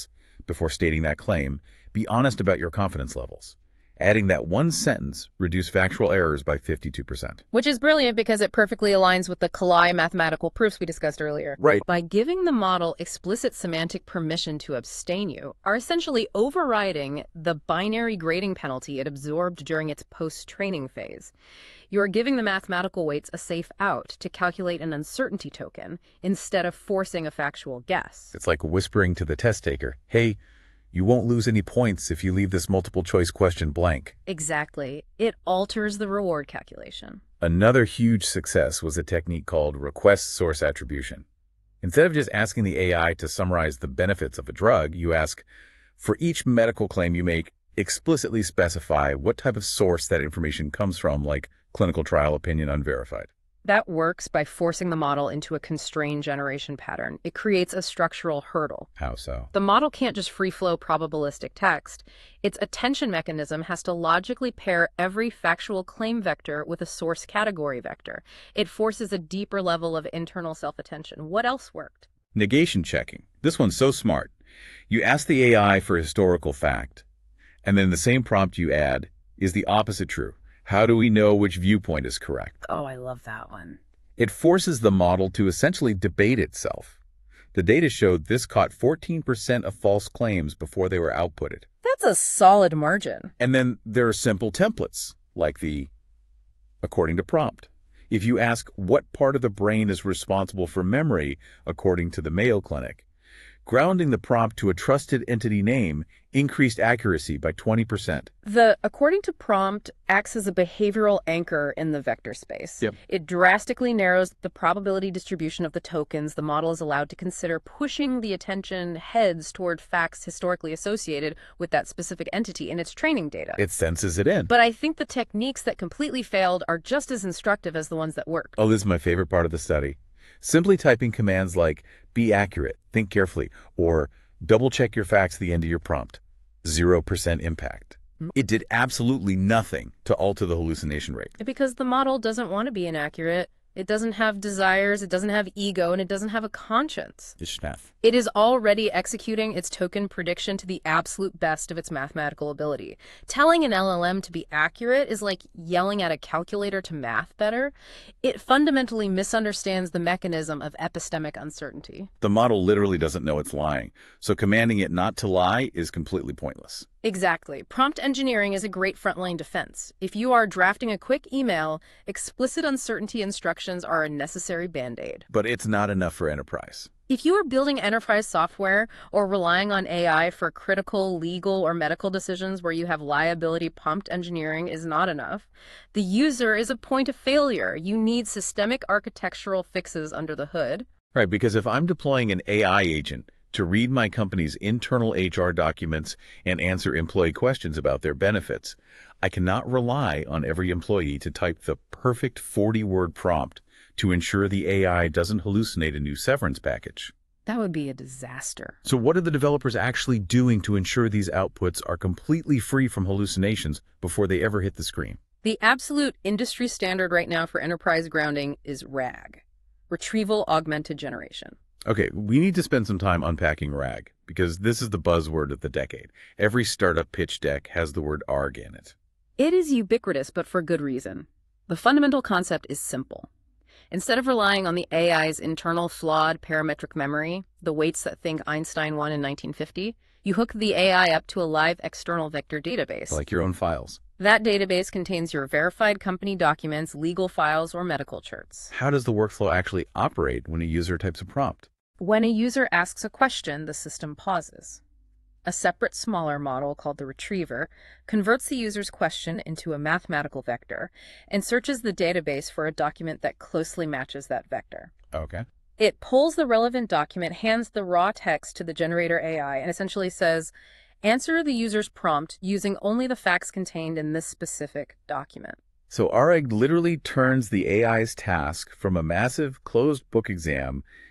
before stating that claim. Be honest about your confidence levels. Adding that one sentence reduced factual errors by fifty-two percent. Which is brilliant because it perfectly aligns with the Kalai mathematical proofs we discussed earlier. Right. By giving the model explicit semantic permission to abstain, you are essentially overriding the binary grading penalty it absorbed during its post-training phase. You are giving the mathematical weights a safe out to calculate an uncertainty token instead of forcing a factual guess. It's like whispering to the test taker, hey, you won't lose any points if you leave this multiple choice question blank. Exactly. It alters the reward calculation. Another huge success was a technique called request source attribution. Instead of just asking the A I to summarize the benefits of a drug, you ask, for each medical claim you make, explicitly specify what type of source that information comes from, like clinical trial opinion unverified. That works by forcing the model into a constrained generation pattern. It creates a structural hurdle. How so? The model can't just free-flow probabilistic text. Its attention mechanism has to logically pair every factual claim vector with a source category vector. It forces a deeper level of internal self-attention. What else worked? Negation checking. This one's so smart. You ask the A I for a historical fact, and then the same prompt you add, is the opposite true? How do we know which viewpoint is correct? Oh, I love that one. It forces the model to essentially debate itself. The data showed this caught fourteen percent of false claims before they were outputted. That's a solid margin. And then there are simple templates, like the according to prompt. If you ask what part of the brain is responsible for memory, according to the Mayo Clinic, grounding the prompt to a trusted entity name increased accuracy by twenty percent. The according to prompt acts as a behavioral anchor in the vector space. Yep. It drastically narrows the probability distribution of the tokens the model is allowed to consider, pushing the attention heads toward facts historically associated with that specific entity in its training data. It senses it in. But I think the techniques that completely failed are just as instructive as the ones that worked. Oh, this is my favorite part of the study. Simply typing commands like, be accurate, think carefully, or double check your facts at the end of your prompt. Zero percent impact. It did absolutely nothing to alter the hallucination rate. Because the model doesn't want to be inaccurate. It doesn't have desires, it doesn't have ego, and it doesn't have a conscience. It's math. It is already executing its token prediction to the absolute best of its mathematical ability. Telling an L L M to be accurate is like yelling at a calculator to math better. It fundamentally misunderstands the mechanism of epistemic uncertainty. The model literally doesn't know it's lying, so commanding it not to lie is completely pointless. Exactly. Prompt engineering is a great frontline defense. If you are drafting a quick email, explicit uncertainty instructions are a necessary band-aid. But it's not enough for enterprise. If you are building enterprise software or relying on A I for critical legal or medical decisions where you have liability, prompt engineering is not enough. The user is a point of failure. You need systemic architectural fixes under the hood. Right, because if I'm deploying an A I agent to read my company's internal H R documents and answer employee questions about their benefits, I cannot rely on every employee to type the perfect forty-word prompt to ensure the A I doesn't hallucinate a new severance package. That would be a disaster. So what are the developers actually doing to ensure these outputs are completely free from hallucinations before they ever hit the screen? The absolute industry standard right now for enterprise grounding is RAG, Retrieval Augmented Generation. Okay, we need to spend some time unpacking RAG, because this is the buzzword of the decade. Every startup pitch deck has the word A R G in it. It is ubiquitous, but for good reason. The fundamental concept is simple. Instead of relying on the A I's internal flawed parametric memory, the weights that think Einstein won in nineteen fifty, you hook the A I up to a live external vector database. Like your own files. That database contains your verified company documents, legal files, or medical charts. How does the workflow actually operate when a user types a prompt? When a user asks a question, the system pauses. A separate, smaller model called the retriever converts the user's question into a mathematical vector and searches the database for a document that closely matches that vector. Okay. It pulls the relevant document, hands the raw text to the generator A I, and essentially says, answer the user's prompt using only the facts contained in this specific document. So A R G literally turns the A I's task from a massive closed book exam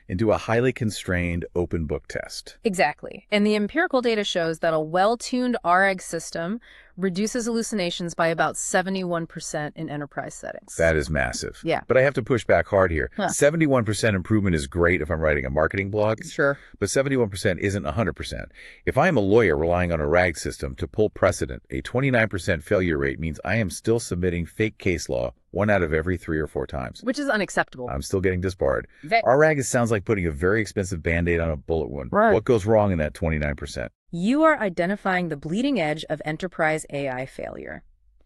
into a highly constrained open book test. Exactly. And the empirical data shows that a well-tuned R A G system reduces hallucinations by about seventy-one percent in enterprise settings. That is massive. Yeah. But I have to push back hard here. Huh. seventy-one percent improvement is great if I'm writing a marketing blog. Sure. But seventy-one percent isn't one hundred percent. If I am a lawyer relying on a R A G system to pull precedent, a twenty-nine percent failure rate means I am still submitting fake case law one out of every three or four times. Which is unacceptable. I'm still getting disbarred. Ve- R A G sounds like putting a very expensive Band-Aid on a bullet wound. Right. What goes wrong in that twenty-nine percent? You are identifying the bleeding edge of enterprise A I failure.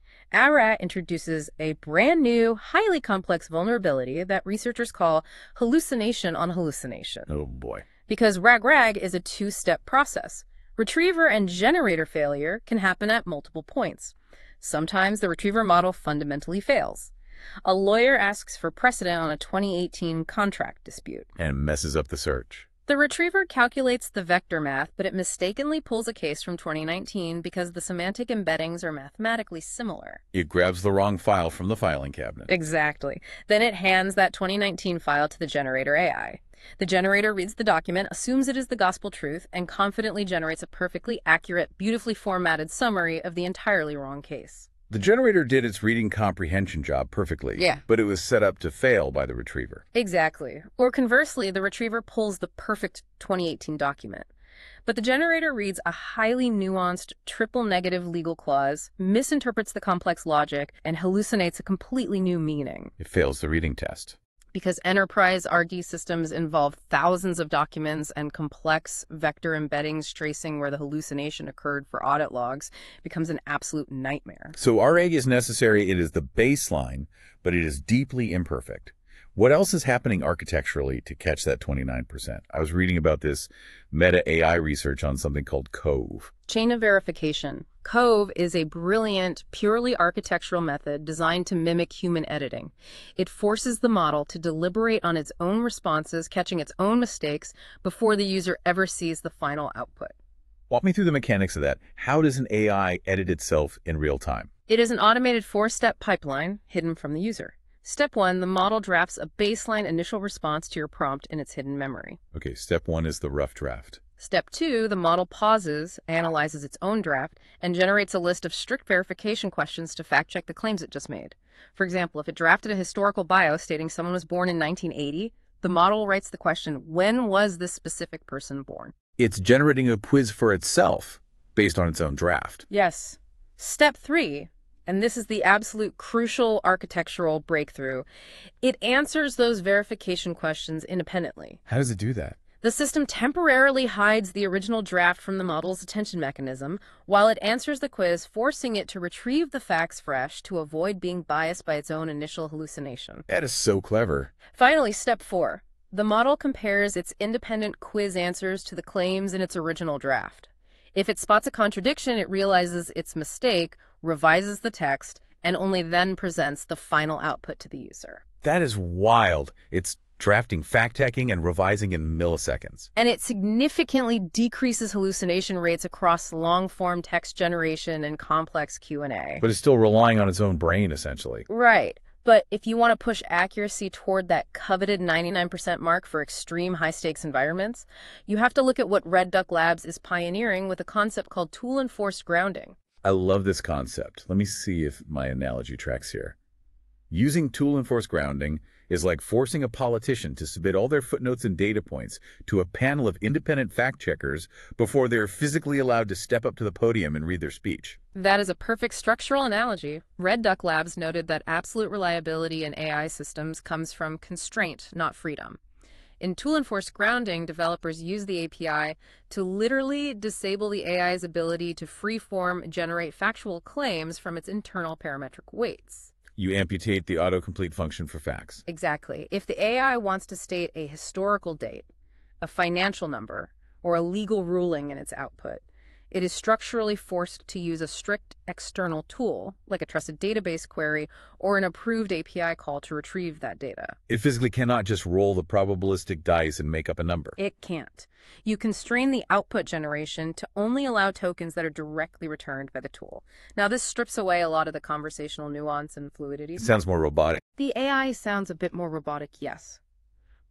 A R A introduces a brand new, highly complex vulnerability that researchers call hallucination on hallucination. Oh boy. Because RAG RAG is a two-step process. Retriever and generator failure can happen at multiple points. Sometimes the retriever model fundamentally fails. A lawyer asks for precedent on a twenty eighteen contract dispute. And messes up the search. The retriever calculates the vector math, but it mistakenly pulls a case from twenty nineteen because the semantic embeddings are mathematically similar. It grabs the wrong file from the filing cabinet. Exactly. Then it hands that twenty nineteen file to the generator A I. The generator reads the document, assumes it is the gospel truth, and confidently generates a perfectly accurate, beautifully formatted summary of the entirely wrong case. The generator did its reading comprehension job perfectly. Yeah. But it was set up to fail by the retriever. Exactly. Or conversely, the retriever pulls the perfect twenty eighteen document. But the generator reads a highly nuanced triple negative legal clause, misinterprets the complex logic, and hallucinates a completely new meaning. It fails the reading test. Because enterprise R G systems involve thousands of documents and complex vector embeddings tracing where the hallucination occurred for audit logs becomes an absolute nightmare. So R A G is necessary. It is the baseline, but it is deeply imperfect. What else is happening architecturally to catch that twenty-nine percent? I was reading about this meta A I research on something called Cove. Chain of verification. Cove is a brilliant, purely architectural method designed to mimic human editing. It forces the model to deliberate on its own responses, catching its own mistakes before the user ever sees the final output. Walk me through the mechanics of that. How does an A I edit itself in real time? It is an automated four-step pipeline hidden from the user. Step one, the model drafts a baseline initial response to your prompt in its hidden memory. Okay, step one is the rough draft. Step two, the model pauses, analyzes its own draft, and generates a list of strict verification questions to fact-check the claims it just made. For example, if it drafted a historical bio stating someone was born in nineteen eighty, the model writes the question, when was this specific person born? It's generating a quiz for itself based on its own draft. Yes. Step three, and this is the absolute crucial architectural breakthrough, it answers those verification questions independently. How does it do that? The system temporarily hides the original draft from the model's attention mechanism while it answers the quiz, forcing it to retrieve the facts fresh to avoid being biased by its own initial hallucination. That is so clever. Finally, step four. The model compares its independent quiz answers to the claims in its original draft. If it spots a contradiction, it realizes its mistake, revises the text, and only then presents the final output to the user. That is wild. It's drafting, fact-checking, and revising in milliseconds. And it significantly decreases hallucination rates across long-form text generation and complex Q and A. But it's still relying on its own brain, essentially. Right. But if you want to push accuracy toward that coveted ninety-nine percent mark for extreme high-stakes environments, you have to look at what Red Duck Labs is pioneering with a concept called tool-enforced grounding. I love this concept. Let me see if my analogy tracks here. Using tool-enforced grounding is like forcing a politician to submit all their footnotes and data points to a panel of independent fact-checkers before they're physically allowed to step up to the podium and read their speech. That is a perfect structural analogy. Red Duck Labs noted that absolute reliability in A I systems comes from constraint, not freedom. In tool-enforced grounding, developers use the A P I to literally disable the A I's ability to free-form generate factual claims from its internal parametric weights. You amputate the autocomplete function for facts. Exactly. If the A I wants to state a historical date, a financial number, or a legal ruling in its output, it is structurally forced to use a strict external tool, like a trusted database query or an approved A P I call to retrieve that data. It physically cannot just roll the probabilistic dice and make up a number. It can't. You constrain the output generation to only allow tokens that are directly returned by the tool. Now, this strips away a lot of the conversational nuance and fluidity. It sounds more robotic. The A I sounds a bit more robotic, yes.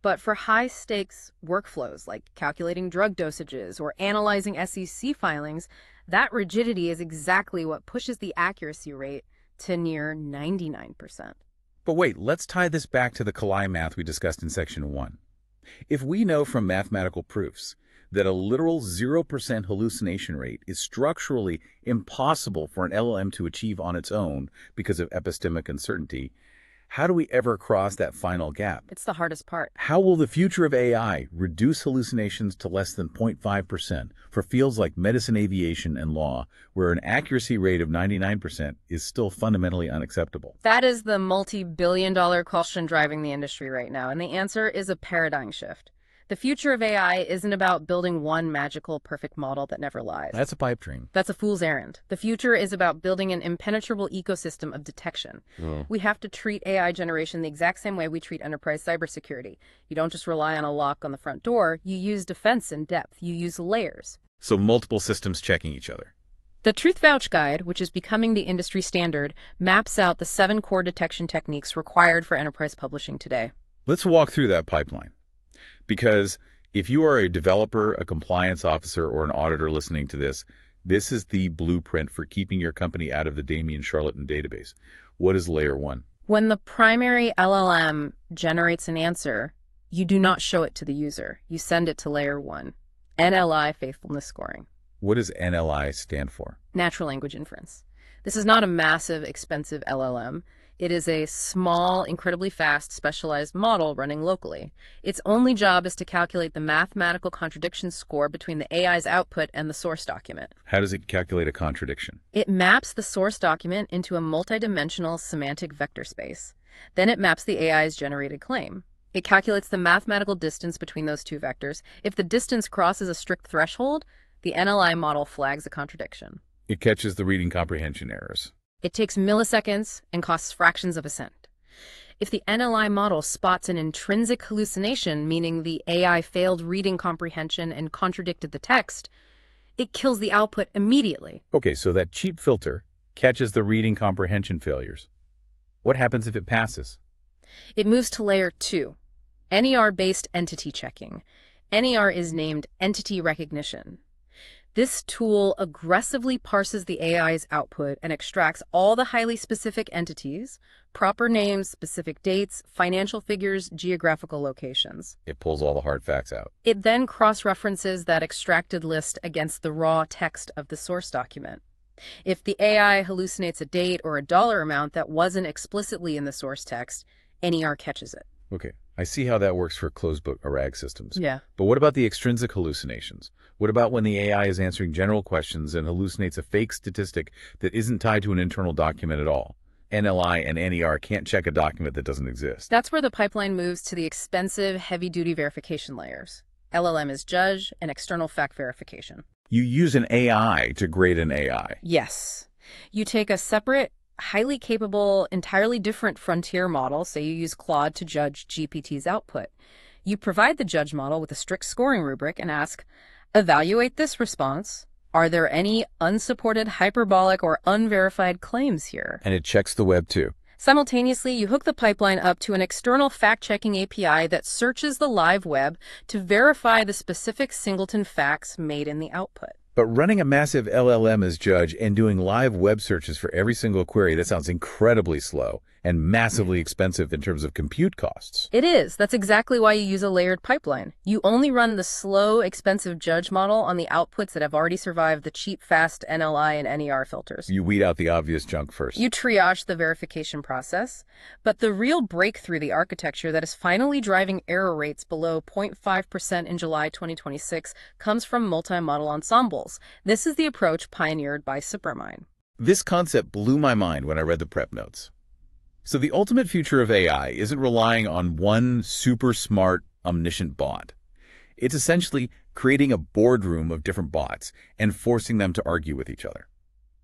But for high-stakes workflows like calculating drug dosages or analyzing S E C filings, that rigidity is exactly what pushes the accuracy rate to near ninety-nine percent. But wait, let's tie this back to the Kalai math we discussed in section one. If we know from mathematical proofs that a literal zero percent hallucination rate is structurally impossible for an L L M to achieve on its own because of epistemic uncertainty, how do we ever cross that final gap? It's the hardest part. How will the future of A I reduce hallucinations to less than zero point five percent for fields like medicine, aviation, and law, where an accuracy rate of ninety-nine percent is still fundamentally unacceptable? That is the multi-billion dollar question driving the industry right now, and the answer is a paradigm shift. The future of A I isn't about building one magical, perfect model that never lies. That's a pipe dream. That's a fool's errand. The future is about building an impenetrable ecosystem of detection. Oh. We have to treat A I generation the exact same way we treat enterprise cybersecurity. You don't just rely on a lock on the front door. You use defense in depth. You use layers. So multiple systems checking each other. The Truth Vouch Guide, which is becoming the industry standard, maps out the seven core detection techniques required for enterprise publishing today. Let's walk through that pipeline. Because if you are a developer, a compliance officer, or an auditor listening to this, this is the blueprint for keeping your company out of the Damien Charlatan database. What is layer one? When the primary L L M generates an answer, you do not show it to the user. You send it to layer one, N L I faithfulness scoring. What does N L I stand for? Natural language inference. This is not a massive, expensive L L M. It is a small, incredibly fast, specialized model running locally. Its only job is to calculate the mathematical contradiction score between the A I's output and the source document. How does it calculate a contradiction? It maps the source document into a multidimensional semantic vector space. Then it maps the A I's generated claim. It calculates the mathematical distance between those two vectors. If the distance crosses a strict threshold, the N L I model flags a contradiction. It catches the reading comprehension errors. It takes milliseconds and costs fractions of a cent. If the N L I model spots an intrinsic hallucination, meaning the A I failed reading comprehension and contradicted the text, it kills the output immediately. Okay, so that cheap filter catches the reading comprehension failures. What happens if it passes? It moves to layer two, N E R-based entity checking. N E R is named entity recognition. This tool aggressively parses the A I's output and extracts all the highly specific entities, proper names, specific dates, financial figures, geographical locations. It pulls all the hard facts out. It then cross-references that extracted list against the raw text of the source document. If the A I hallucinates a date or a dollar amount that wasn't explicitly in the source text, N E R catches it. Okay, I see how that works for closed book or RAG systems. Yeah. But what about the extrinsic hallucinations? What about when the A I is answering general questions and hallucinates a fake statistic that isn't tied to an internal document at all? N L I and N E R can't check a document that doesn't exist. That's where the pipeline moves to the expensive, heavy-duty verification layers. L L M is judge and external fact verification. You use an A I to grade an A I. Yes. You take a separate, highly capable, entirely different frontier model, say you use Claude to judge G P T's output. You provide the judge model with a strict scoring rubric and ask, evaluate this response. Are there any unsupported, hyperbolic, or unverified claims here? And it checks the web too. Simultaneously, you hook the pipeline up to an external fact-checking A P I that searches the live web to verify the specific singleton facts made in the output. But running a massive L L M as judge and doing live web searches for every single query, that sounds incredibly slow and massively expensive in terms of compute costs. It is. That's exactly why you use a layered pipeline. You only run the slow, expensive judge model on the outputs that have already survived the cheap, fast N L I and N E R filters. You weed out the obvious junk first. You triage the verification process. But the real breakthrough, the architecture that is finally driving error rates below zero point five percent in July twenty twenty-six, comes from multi-model ensembles. This is the approach pioneered by Supermine. This concept blew my mind when I read the prep notes. So the ultimate future of A I isn't relying on one super smart, omniscient bot. It's essentially creating a boardroom of different bots and forcing them to argue with each other.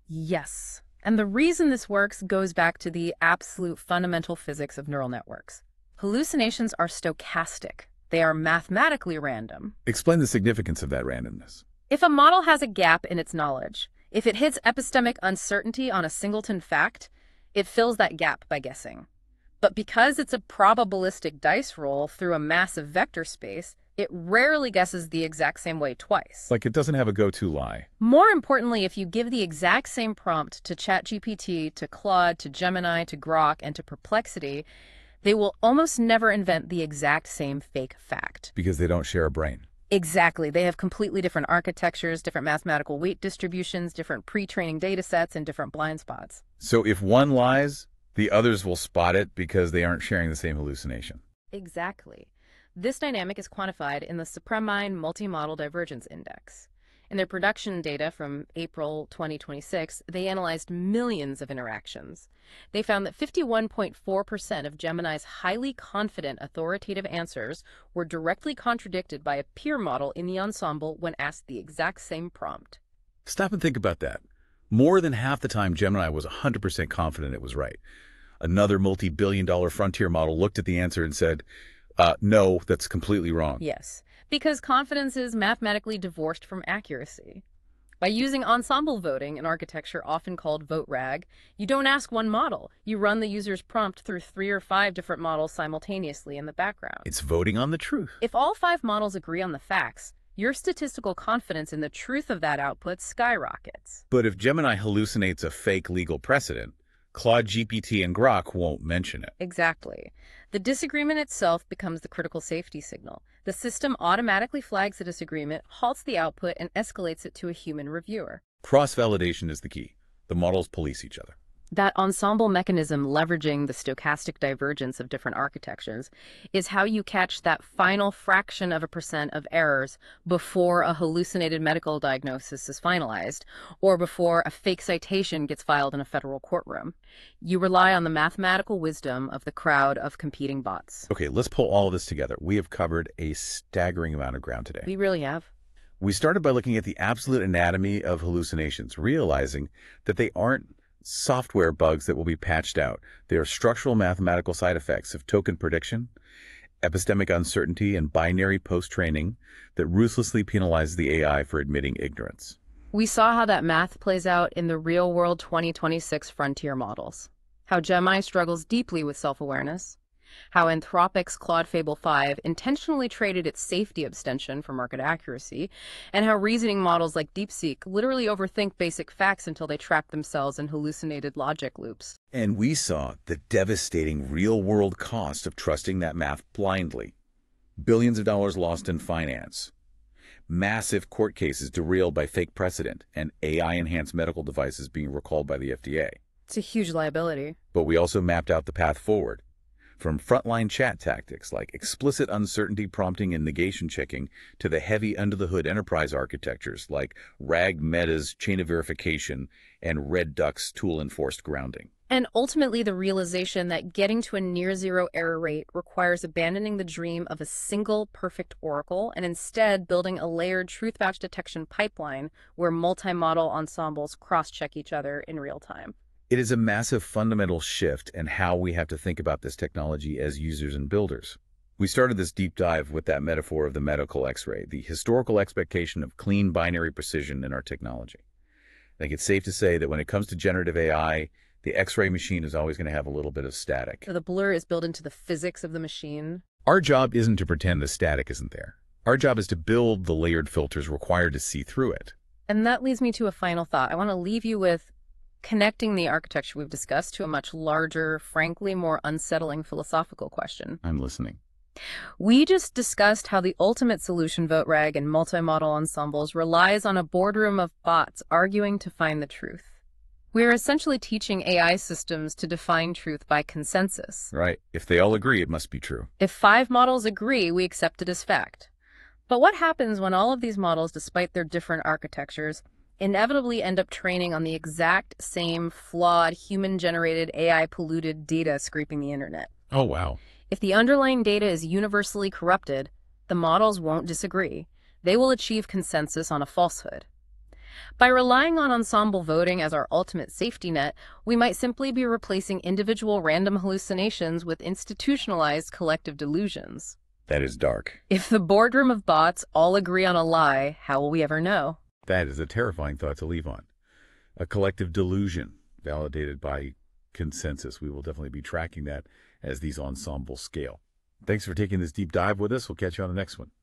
Yes. And the reason this works goes back to the absolute fundamental physics of neural networks. Hallucinations are stochastic. They are mathematically random. Explain the significance of that randomness. If a model has a gap in its knowledge, if it hits epistemic uncertainty on a singleton fact, it fills that gap by guessing. But because it's a probabilistic dice roll through a massive vector space, it rarely guesses the exact same way twice. Like it doesn't have a go-to lie. More importantly, if you give the exact same prompt to ChatGPT, to Claude, to Gemini, to Grok, and to Perplexity, they will almost never invent the exact same fake fact. Because they don't share a brain. Exactly. They have completely different architectures, different mathematical weight distributions, different pre-training data sets, and different blind spots. So if one lies, the others will spot it because they aren't sharing the same hallucination. Exactly. This dynamic is quantified in the Supremine Multimodal Divergence Index. In their production data from April twenty twenty-six, they analyzed millions of interactions. They found that fifty-one point four percent of Gemini's highly confident authoritative answers were directly contradicted by a peer model in the ensemble when asked the exact same prompt. Stop and think about that. More than half the time, Gemini was one hundred percent confident it was right. Another multi-billion dollar frontier model looked at the answer and said, uh, no, that's completely wrong. Yes, because confidence is mathematically divorced from accuracy. By using ensemble voting, an architecture often called vote-rag, you don't ask one model. You run the user's prompt through three or five different models simultaneously in the background. It's voting on the truth. If all five models agree on the facts, your statistical confidence in the truth of that output skyrockets. But if Gemini hallucinates a fake legal precedent, Claude G P T and Grok won't mention it. Exactly. The disagreement itself becomes the critical safety signal. The system automatically flags the disagreement, halts the output, and escalates it to a human reviewer. Cross-validation is the key. The models police each other. That ensemble mechanism leveraging the stochastic divergence of different architectures is how you catch that final fraction of a percent of errors before a hallucinated medical diagnosis is finalized or before a fake citation gets filed in a federal courtroom. You rely on the mathematical wisdom of the crowd of competing bots. Okay, let's pull all of this together. We have covered a staggering amount of ground today. We really have. We started by looking at the absolute anatomy of hallucinations, realizing that they aren't software bugs that will be patched out. They are structural mathematical side effects of token prediction, epistemic uncertainty, and binary post-training that ruthlessly penalize the A I for admitting ignorance. We saw how that math plays out in the real-world twenty twenty-six frontier models, how Gemini struggles deeply with self-awareness, how Anthropic's Claude Fable five intentionally traded its safety abstention for market accuracy, and how reasoning models like DeepSeek literally overthink basic facts until they trap themselves in hallucinated logic loops. And we saw the devastating real-world cost of trusting that math blindly. Billions of dollars lost in finance, massive court cases derailed by fake precedent, and A I-enhanced medical devices being recalled by the F D A. It's a huge liability. But we also mapped out the path forward. From frontline chat tactics like explicit uncertainty prompting and negation checking to the heavy under-the-hood enterprise architectures like RAG Meta's chain of verification and Red Duck's tool-enforced grounding. And ultimately the realization that getting to a near-zero error rate requires abandoning the dream of a single perfect oracle and instead building a layered truth vouch detection pipeline where multi-model ensembles cross-check each other in real time. It is a massive fundamental shift in how we have to think about this technology as users and builders. We started this deep dive with that metaphor of the medical X-ray, the historical expectation of clean binary precision in our technology. I think it's safe to say that when it comes to generative A I, the X-ray machine is always going to have a little bit of static. The blur is built into the physics of the machine. Our job isn't to pretend the static isn't there. Our job is to build the layered filters required to see through it. And that leads me to a final thought. I want to leave you with connecting the architecture we've discussed to a much larger, frankly more unsettling philosophical question. I'm listening. We just discussed how the ultimate solution, vote-rag and multi-model ensembles, relies on a boardroom of bots arguing to find the truth. We're essentially teaching A I systems to define truth by consensus. Right. If they all agree, it must be true. If five models agree, we accept it as fact. But what happens when all of these models, despite their different architectures, inevitably end up training on the exact same flawed, human-generated, A I-polluted data scraping the internet? Oh, wow. If the underlying data is universally corrupted, the models won't disagree. They will achieve consensus on a falsehood. By relying on ensemble voting as our ultimate safety net, we might simply be replacing individual random hallucinations with institutionalized collective delusions. That is dark. If the boardroom of bots all agree on a lie, how will we ever know? That is a terrifying thought to leave on. A collective delusion, validated by consensus. We will definitely be tracking that as these ensembles scale. Thanks for taking this deep dive with us. We'll catch you on the next one.